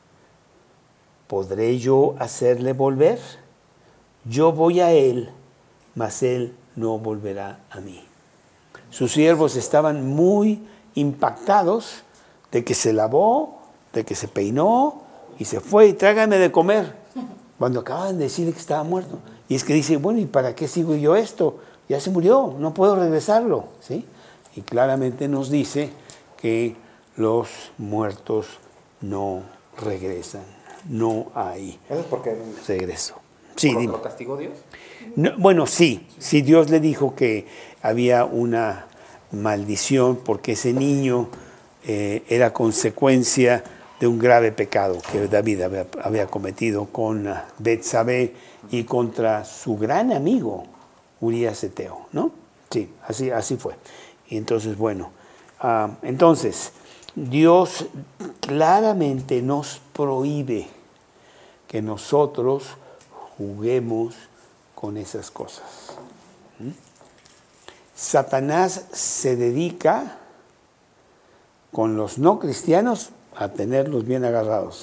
Speaker 1: ¿Podré yo hacerle volver? Yo voy a él, mas él no volverá a mí. Sus siervos estaban muy impactados de que se lavó, de que se peinó y se fue y tráigame de comer, cuando acaban de decir que estaba muerto. Y es que dice, bueno, ¿y para qué sigo yo esto? Ya se murió, no puedo regresarlo, ¿sí? Y claramente nos dice que los muertos no regresan, no hay
Speaker 4: ¿Eso es porque
Speaker 1: regreso. Sí,
Speaker 4: lo,
Speaker 1: dime.
Speaker 4: lo castigó Dios?
Speaker 1: No, bueno, sí, sí, Dios le dijo que había una maldición porque ese niño eh, era consecuencia de un grave pecado que David había, había cometido con Betsabé y contra su gran amigo Urías Eteo, ¿no? Sí, así, así fue. Y entonces, bueno, uh, entonces Dios claramente nos prohíbe que nosotros juguemos con esas cosas. ¿Mm? Satanás se dedica con los no cristianos a tenerlos bien agarrados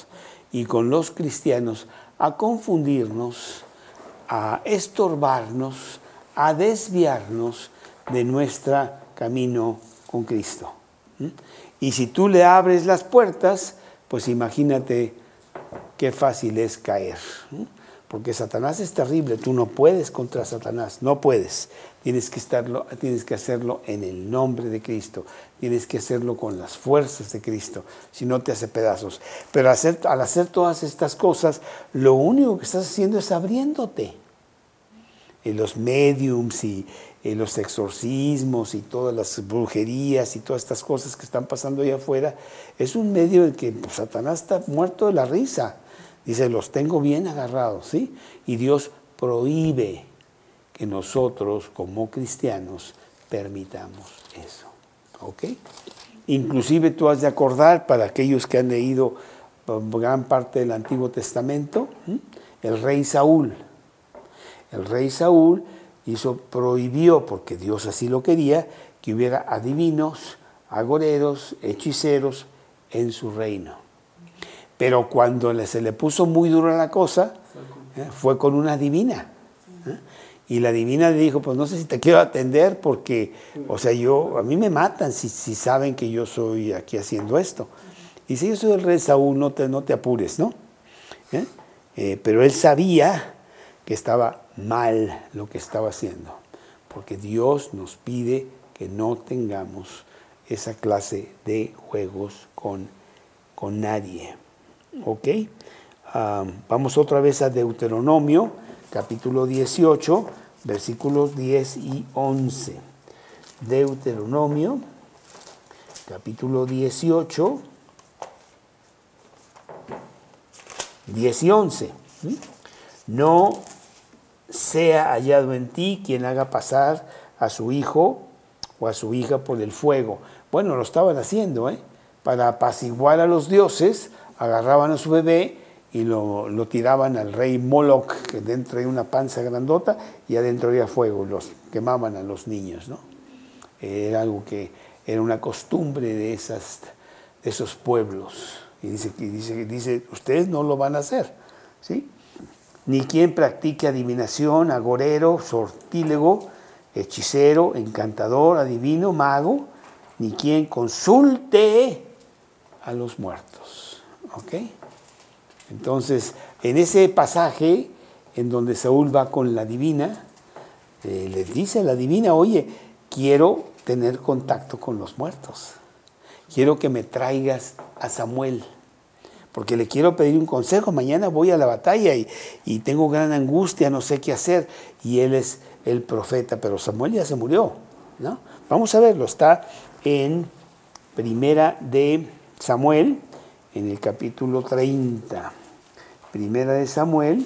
Speaker 1: y con los cristianos a confundirnos, a estorbarnos, a desviarnos de nuestro camino con Cristo. ¿Mm? Y si tú le abres las puertas, pues imagínate qué fácil es caer. ¿Mm? Porque Satanás es terrible, tú no puedes contra Satanás, no puedes. Tienes que, estarlo, tienes que hacerlo en el nombre de Cristo, tienes que hacerlo con las fuerzas de Cristo, si no te hace pedazos. Pero hacer, al hacer todas estas cosas, lo único que estás haciendo es abriéndote. En los mediums y en los exorcismos y todas las brujerías y todas estas cosas que están pasando allá afuera, es un medio en que pues, Satanás está muerto de la risa. Dice, los tengo bien agarrados, ¿sí? Y Dios prohíbe que nosotros, como cristianos, permitamos eso, ¿ok? Inclusive tú has de acordar, para aquellos que han leído gran parte del Antiguo Testamento, ¿sí? El rey Saúl. El rey Saúl hizo, prohibió, porque Dios así lo quería, que hubiera adivinos, agoreros, hechiceros en su reino. Pero cuando se le puso muy dura la cosa, ¿eh? fue con una divina. ¿eh? Y la divina le dijo, pues no sé si te quiero atender porque, o sea, yo, a mí me matan si, si saben que yo soy aquí haciendo esto. Y si yo soy el rey Saúl, no te, no te apures, ¿no? ¿Eh? Eh, pero él sabía que estaba mal lo que estaba haciendo, porque Dios nos pide que no tengamos esa clase de juegos con, con nadie. ¿Ok? Um, vamos otra vez a Deuteronomio, capítulo dieciocho, versículos diez y once. Deuteronomio, capítulo dieciocho, diez y once. ¿Mm? No sea hallado en ti quien haga pasar a su hijo o a su hija por el fuego. Bueno, lo estaban haciendo, ¿eh? Para apaciguar a los dioses, agarraban a su bebé y lo, lo tiraban al rey Moloch, que dentro hay una panza grandota y adentro había fuego, los quemaban a los niños, ¿no? Era algo que era una costumbre de, esas, de esos pueblos. Y dice, y dice, dice, ustedes no lo van a hacer, ¿sí? Ni quien practique adivinación, agorero, sortílego, hechicero, encantador, adivino, mago, ni quien consulte a los muertos. ¿Ok? Entonces, en ese pasaje en donde Saúl va con la divina, eh, le dice a la divina, oye, quiero tener contacto con los muertos. Quiero que me traigas a Samuel, porque le quiero pedir un consejo. Mañana voy a la batalla y, y tengo gran angustia, no sé qué hacer. Y él es el profeta, pero Samuel ya se murió, ¿no? Vamos a verlo, está en Primera de Samuel, en el capítulo treinta. Primera de Samuel,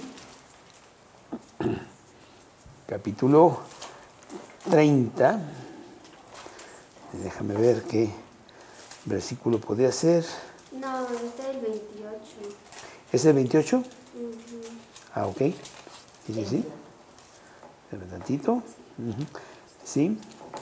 Speaker 1: capítulo treinta. Déjame ver qué versículo podría ser.
Speaker 5: No, este es el veintiocho.
Speaker 1: ¿Es el veintiocho?
Speaker 5: Uh-huh.
Speaker 1: Ah, ok. Dice sí. Espera tantito. Uh-huh. Sí.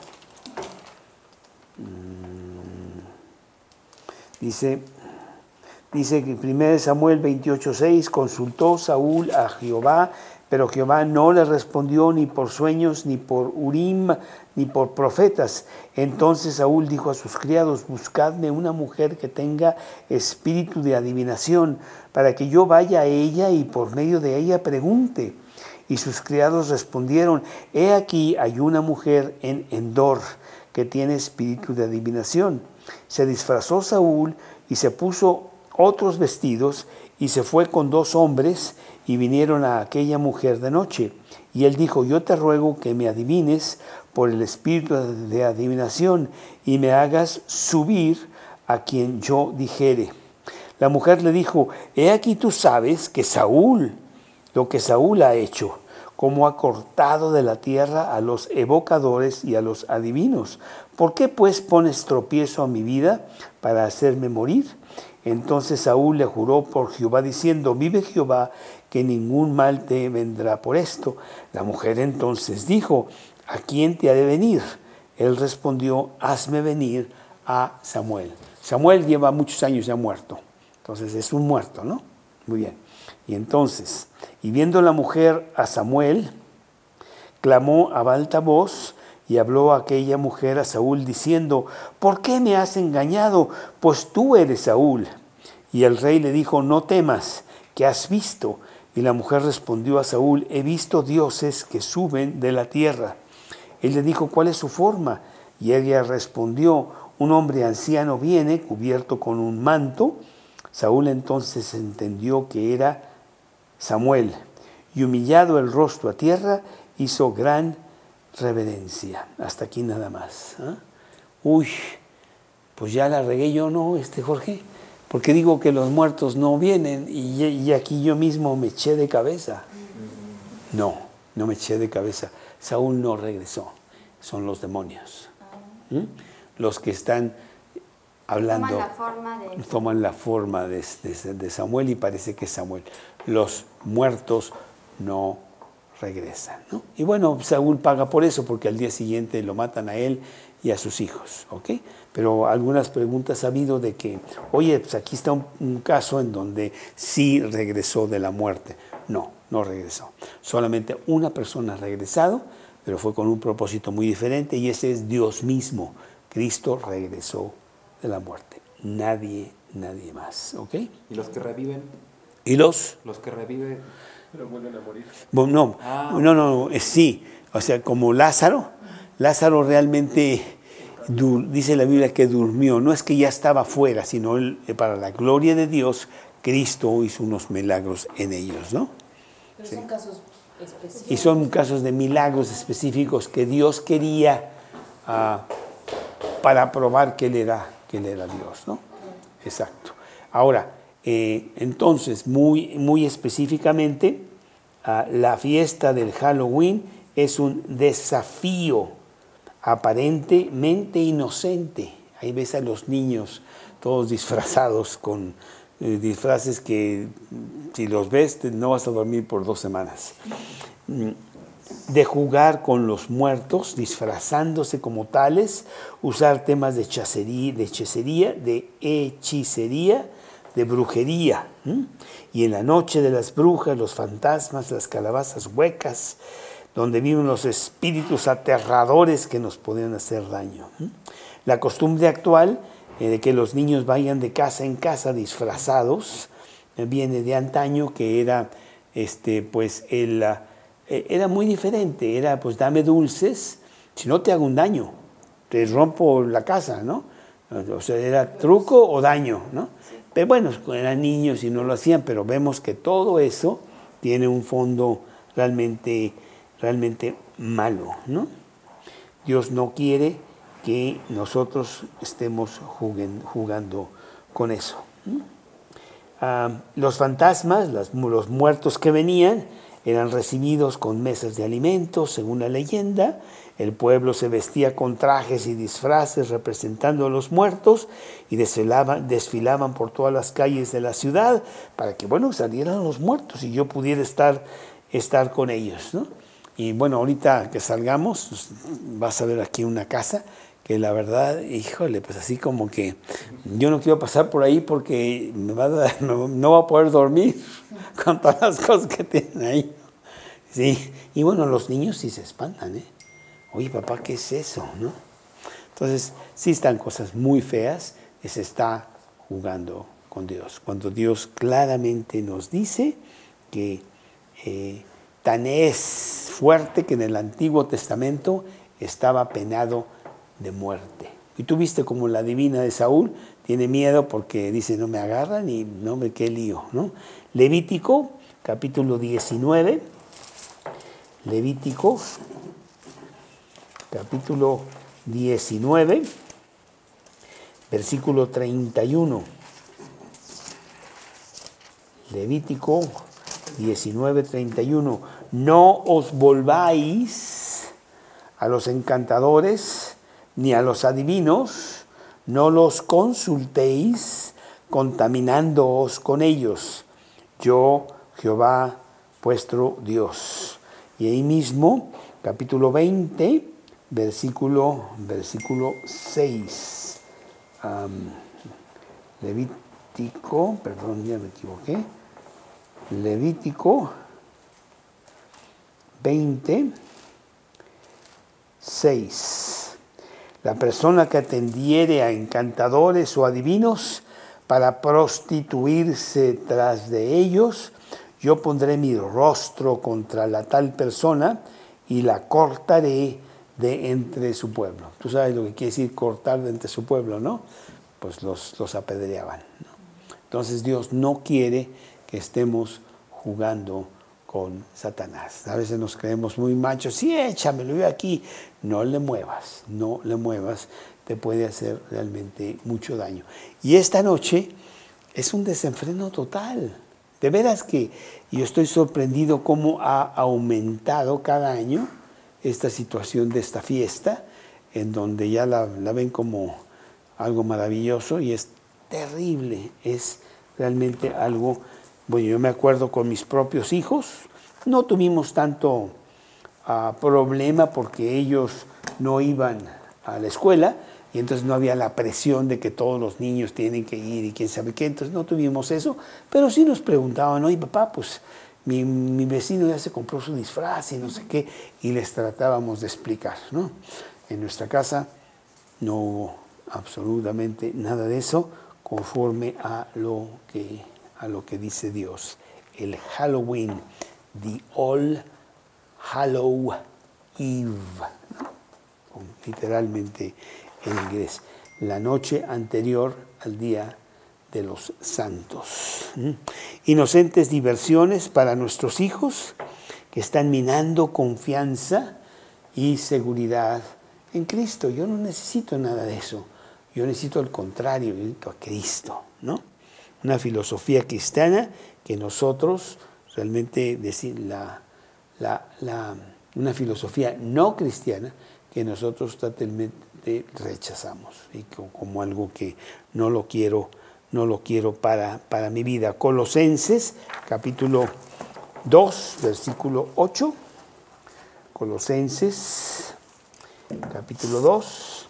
Speaker 1: Mm. Dice, dice que en primera de Samuel veintiocho seis, consultó Saúl a Jehová, pero Jehová no le respondió ni por sueños, ni por Urim, ni por profetas. Entonces Saúl dijo a sus criados, buscadme una mujer que tenga espíritu de adivinación, para que yo vaya a ella y por medio de ella pregunte. Y sus criados respondieron, he aquí hay una mujer en Endor que tiene espíritu de adivinación. Se disfrazó Saúl y se puso otros vestidos y se fue con dos hombres y vinieron a aquella mujer de noche. Y él dijo, yo te ruego que me adivines por el espíritu de adivinación y me hagas subir a quien yo dijere. La mujer le dijo, he aquí tú sabes que Saúl, lo que Saúl ha hecho, como ha cortado de la tierra a los evocadores y a los adivinos. ¿Por qué pues pones tropiezo a mi vida para hacerme morir? Entonces Saúl le juró por Jehová diciendo, vive Jehová, que ningún mal te vendrá por esto. La mujer entonces dijo, ¿a quién te ha de venir? Él respondió, hazme venir a Samuel. Samuel lleva muchos años ya muerto, entonces es un muerto, ¿no? Muy bien. Y entonces, y viendo la mujer a Samuel, clamó a alta voz y habló aquella mujer a Saúl diciendo, ¿por qué me has engañado? Pues tú eres Saúl. Y el rey le dijo, no temas, ¿qué has visto? Y la mujer respondió a Saúl, he visto dioses que suben de la tierra. Él le dijo, ¿cuál es su forma? Y ella respondió, un hombre anciano viene cubierto con un manto. Saúl entonces entendió que era Samuel, y humillado el rostro a tierra, hizo gran reverencia. Hasta aquí nada más. ¿eh? Uy, pues ya la regué yo, ¿no, este Jorge? Porque digo que los muertos no vienen y, y aquí yo mismo me eché de cabeza. No, no me eché de cabeza. Saúl no regresó. Son los demonios. ¿Mm? Los que están hablando.
Speaker 5: Toman la forma de,
Speaker 1: toman la forma de, de, de Samuel y parece que es Samuel. Los muertos no regresan, ¿no? Y bueno, Saúl paga por eso porque al día siguiente lo matan a él y a sus hijos, ¿ok? Pero algunas preguntas ha habido de que, oye, pues aquí está un, un caso en donde sí regresó de la muerte. No, no regresó. Solamente una persona ha regresado, pero fue con un propósito muy diferente y ese es Dios mismo. Cristo regresó de la muerte. Nadie, nadie más, ¿ok?
Speaker 6: ¿Y los que reviven?
Speaker 1: ¿Y los?
Speaker 6: Los que reviven.
Speaker 2: Pero vuelven a morir.
Speaker 1: Bueno, no,
Speaker 6: Ah.
Speaker 1: no, no, no, sí. O sea, como Lázaro, Lázaro realmente, dice la Biblia que durmió. No es que ya estaba fuera, sino él, para la gloria de Dios, Cristo hizo unos milagros en ellos, ¿no?
Speaker 3: Pero son casos específicos.
Speaker 1: Y son casos de milagros específicos que Dios quería uh, para probar que él era, que él era Dios, ¿no? Exacto. Ahora, eh, entonces, muy, muy específicamente, uh, la fiesta del Halloween es un desafío aparentemente inocente. Ahí ves a los niños todos disfrazados con eh, disfraces que si los ves te, no vas a dormir por dos semanas. De jugar con los muertos, disfrazándose como tales, usar temas de hechicería, de hechicería, de hechicería, de brujería. ¿Mm? Y en la noche de las brujas, los fantasmas, las calabazas huecas, donde viven los espíritus aterradores que nos podrían hacer daño. ¿Mm? La costumbre actual eh, de que los niños vayan de casa en casa disfrazados eh, viene de antaño, que era, este, pues, el, eh, era muy diferente. Era, pues, dame dulces, si no te hago un daño, te rompo la casa, ¿no? O sea, era truco o daño, ¿no? Pero bueno, eran niños y no lo hacían, pero vemos que todo eso tiene un fondo realmente, realmente malo, ¿no? Dios no quiere que nosotros estemos jugando, jugando con eso. Uh, los fantasmas, las, los muertos que venían, eran recibidos con mesas de alimentos, según la leyenda. El pueblo se vestía con trajes y disfraces representando a los muertos y desfilaban, desfilaban por todas las calles de la ciudad para que, bueno, salieran los muertos y yo pudiera estar, estar con ellos, ¿no? Y bueno, ahorita que salgamos, pues, vas a ver aquí una casa que la verdad, híjole, pues así como que yo no quiero pasar por ahí porque me va a dar, no, no va a poder dormir con todas las cosas que tienen ahí. Sí, y bueno, los niños sí se espantan, ¿eh? Oye, papá, ¿qué es eso? ¿No? Entonces, sí están cosas muy feas que se está jugando con Dios. Cuando Dios claramente nos dice que eh, tan es fuerte que en el Antiguo Testamento estaba penado de muerte. Y tú viste como la divina de Saúl tiene miedo porque dice, no me agarran y no me qué lío, ¿no? Levítico, capítulo diecinueve. Levítico, capítulo diecinueve, versículo treinta y uno. Levítico diecinueve, treinta y uno. No os volváis a los encantadores ni a los adivinos, no los consultéis contaminándoos con ellos. Yo, Jehová, vuestro Dios. Y ahí mismo, capítulo veinte, versículo, versículo seis. Um, Levítico, perdón, ya me equivoqué. Levítico veinte, seis. La persona que atendiere a encantadores o adivinos para prostituirse tras de ellos, yo pondré mi rostro contra la tal persona y la cortaré de entre su pueblo. Tú sabes lo que quiere decir cortar de entre su pueblo, ¿no? Pues los, los apedreaban, ¿no? Entonces Dios no quiere que estemos jugando con Satanás. A veces nos creemos muy machos, sí, échamelo yo aquí. No le muevas, no le muevas, te puede hacer realmente mucho daño. Y esta noche es un desenfreno total. De veras que yo estoy sorprendido cómo ha aumentado cada año esta situación de esta fiesta, en donde ya la, la ven como algo maravilloso y es terrible, es realmente algo. Bueno, yo me acuerdo con mis propios hijos, no tuvimos tanto uh, problema porque ellos no iban a la escuela y entonces no había la presión de que todos los niños tienen que ir y quién sabe qué, entonces no tuvimos eso, pero sí nos preguntaban, oye papá, pues mi, mi vecino ya se compró su disfraz y no sé qué, y les tratábamos de explicar, ¿no? En nuestra casa no hubo absolutamente nada de eso conforme a lo que, a lo que dice Dios. El Halloween, the All Hallow Eve, ¿no? Literalmente en inglés, la noche anterior al día de los santos. ¿Mm? Inocentes diversiones para nuestros hijos que están minando confianza y seguridad en Cristo. Yo no necesito nada de eso. Yo necesito al contrario, yo necesito a Cristo, ¿no? Una filosofía cristiana que nosotros realmente, decir, la, la, la, una filosofía no cristiana que nosotros totalmente rechazamos y como algo que no lo quiero, no lo quiero para, para mi vida. Colosenses capítulo dos, versículo ocho. Colosenses capítulo dos.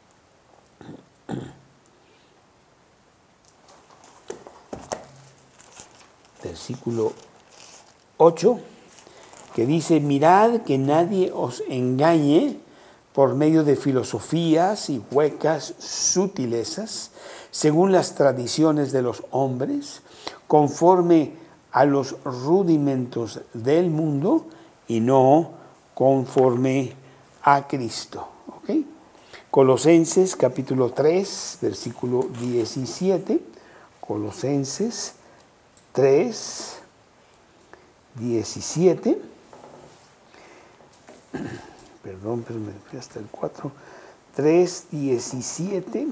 Speaker 1: Versículo ocho, que dice, mirad que nadie os engañe por medio de filosofías y huecas sutilezas, según las tradiciones de los hombres, conforme a los rudimentos del mundo y no conforme a Cristo. ¿Okay? Colosenses capítulo tres, versículo diecisiete. Colosenses tres, diecisiete. Perdón, pero me fui hasta el cuatro. tres, diecisiete.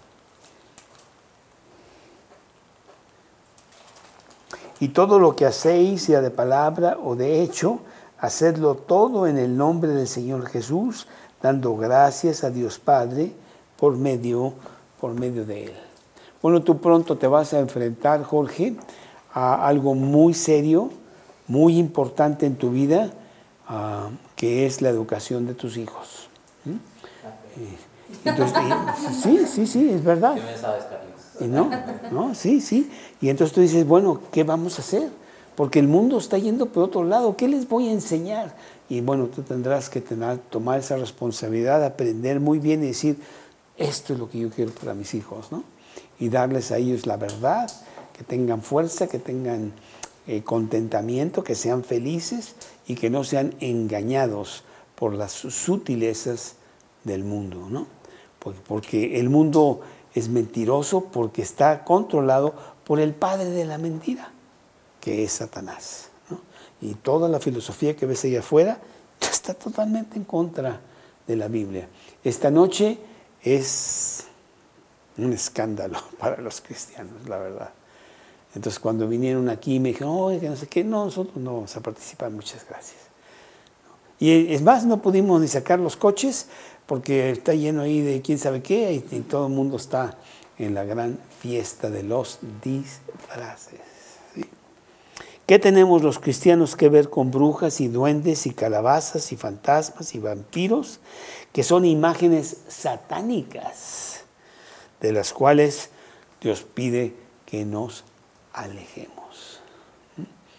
Speaker 1: Y todo lo que hacéis, sea de palabra o de hecho, hacedlo todo en el nombre del Señor Jesús, dando gracias a Dios Padre por medio, por medio de Él. Bueno, tú pronto te vas a enfrentar, Jorge, a algo muy serio, muy importante en tu vida, uh, que es la educación de tus hijos. ¿Mm? Entonces, sí, sí, sí, es verdad.
Speaker 4: ¿Qué me sabes, Carlos?
Speaker 1: ¿No? ¿No? Sí, sí. Y entonces tú dices, bueno, ¿qué vamos a hacer? Porque el mundo está yendo por otro lado. ¿Qué les voy a enseñar? Y bueno, tú tendrás que tener, tomar esa responsabilidad, aprender muy bien y decir, esto es lo que yo quiero para mis hijos, ¿no? Y darles a ellos la verdad, que tengan fuerza, que tengan eh, contentamiento, que sean felices y que no sean engañados por las sutilezas del mundo, ¿no? Porque, porque el mundo es mentiroso porque está controlado por el padre de la mentira, que es Satanás, ¿no? Y toda la filosofía que ves allá afuera está totalmente en contra de la Biblia. Esta noche es un escándalo para los cristianos, la verdad. Entonces cuando vinieron aquí me dijeron, oye, que no sé qué, no, nosotros no vamos a participar, muchas gracias. Y es más, no pudimos ni sacar los coches porque está lleno ahí de quién sabe qué y, y todo el mundo está en la gran fiesta de los disfraces. ¿Sí? ¿Qué tenemos los cristianos que ver con brujas y duendes y calabazas y fantasmas y vampiros? Que son imágenes satánicas de las cuales Dios pide que nos alejemos.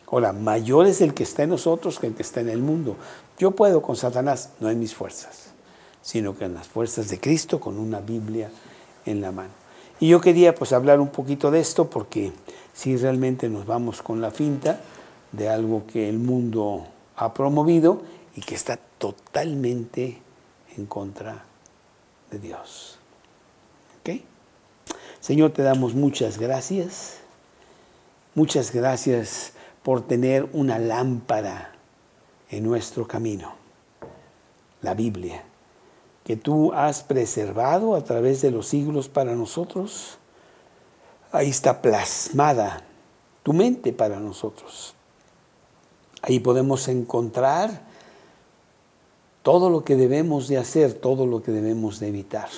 Speaker 1: Ahora, mayor es el que está en nosotros que el que está en el mundo. Yo puedo con Satanás, no en mis fuerzas, sino que en las fuerzas de Cristo, con una Biblia en la mano. Y yo quería pues hablar un poquito de esto, porque si realmente nos vamos con la finta de algo que el mundo ha promovido y que está totalmente en contra de Dios. ¿Ok? Señor, te damos muchas gracias. Muchas gracias por tener una lámpara en nuestro camino, la Biblia, que tú has preservado a través de los siglos para nosotros. Ahí está plasmada tu mente para nosotros. Ahí podemos encontrar todo lo que debemos de hacer, todo lo que debemos de evitar.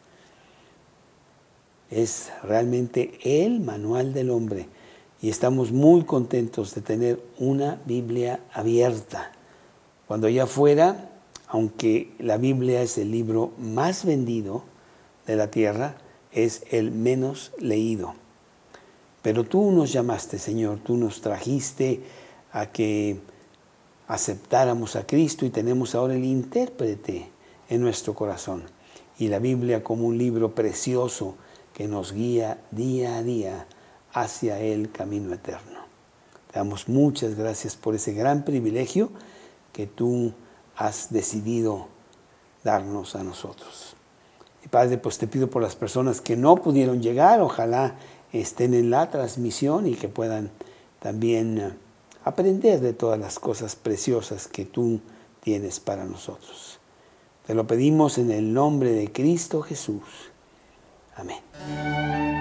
Speaker 1: Es realmente el manual del hombre. Y estamos muy contentos de tener una Biblia abierta. Cuando allá afuera, aunque la Biblia es el libro más vendido de la tierra, es el menos leído. Pero tú nos llamaste, Señor, tú nos trajiste a que aceptáramos a Cristo y tenemos ahora el intérprete en nuestro corazón. Y la Biblia como un libro precioso que nos guía día a día hacia el camino eterno. Te damos muchas gracias por ese gran privilegio que tú has decidido darnos a nosotros. Y Padre, pues te pido por las personas que no pudieron llegar, ojalá estén en la transmisión y que puedan también aprender de todas las cosas preciosas que tú tienes para nosotros. Te lo pedimos en el nombre de Cristo Jesús. Amén.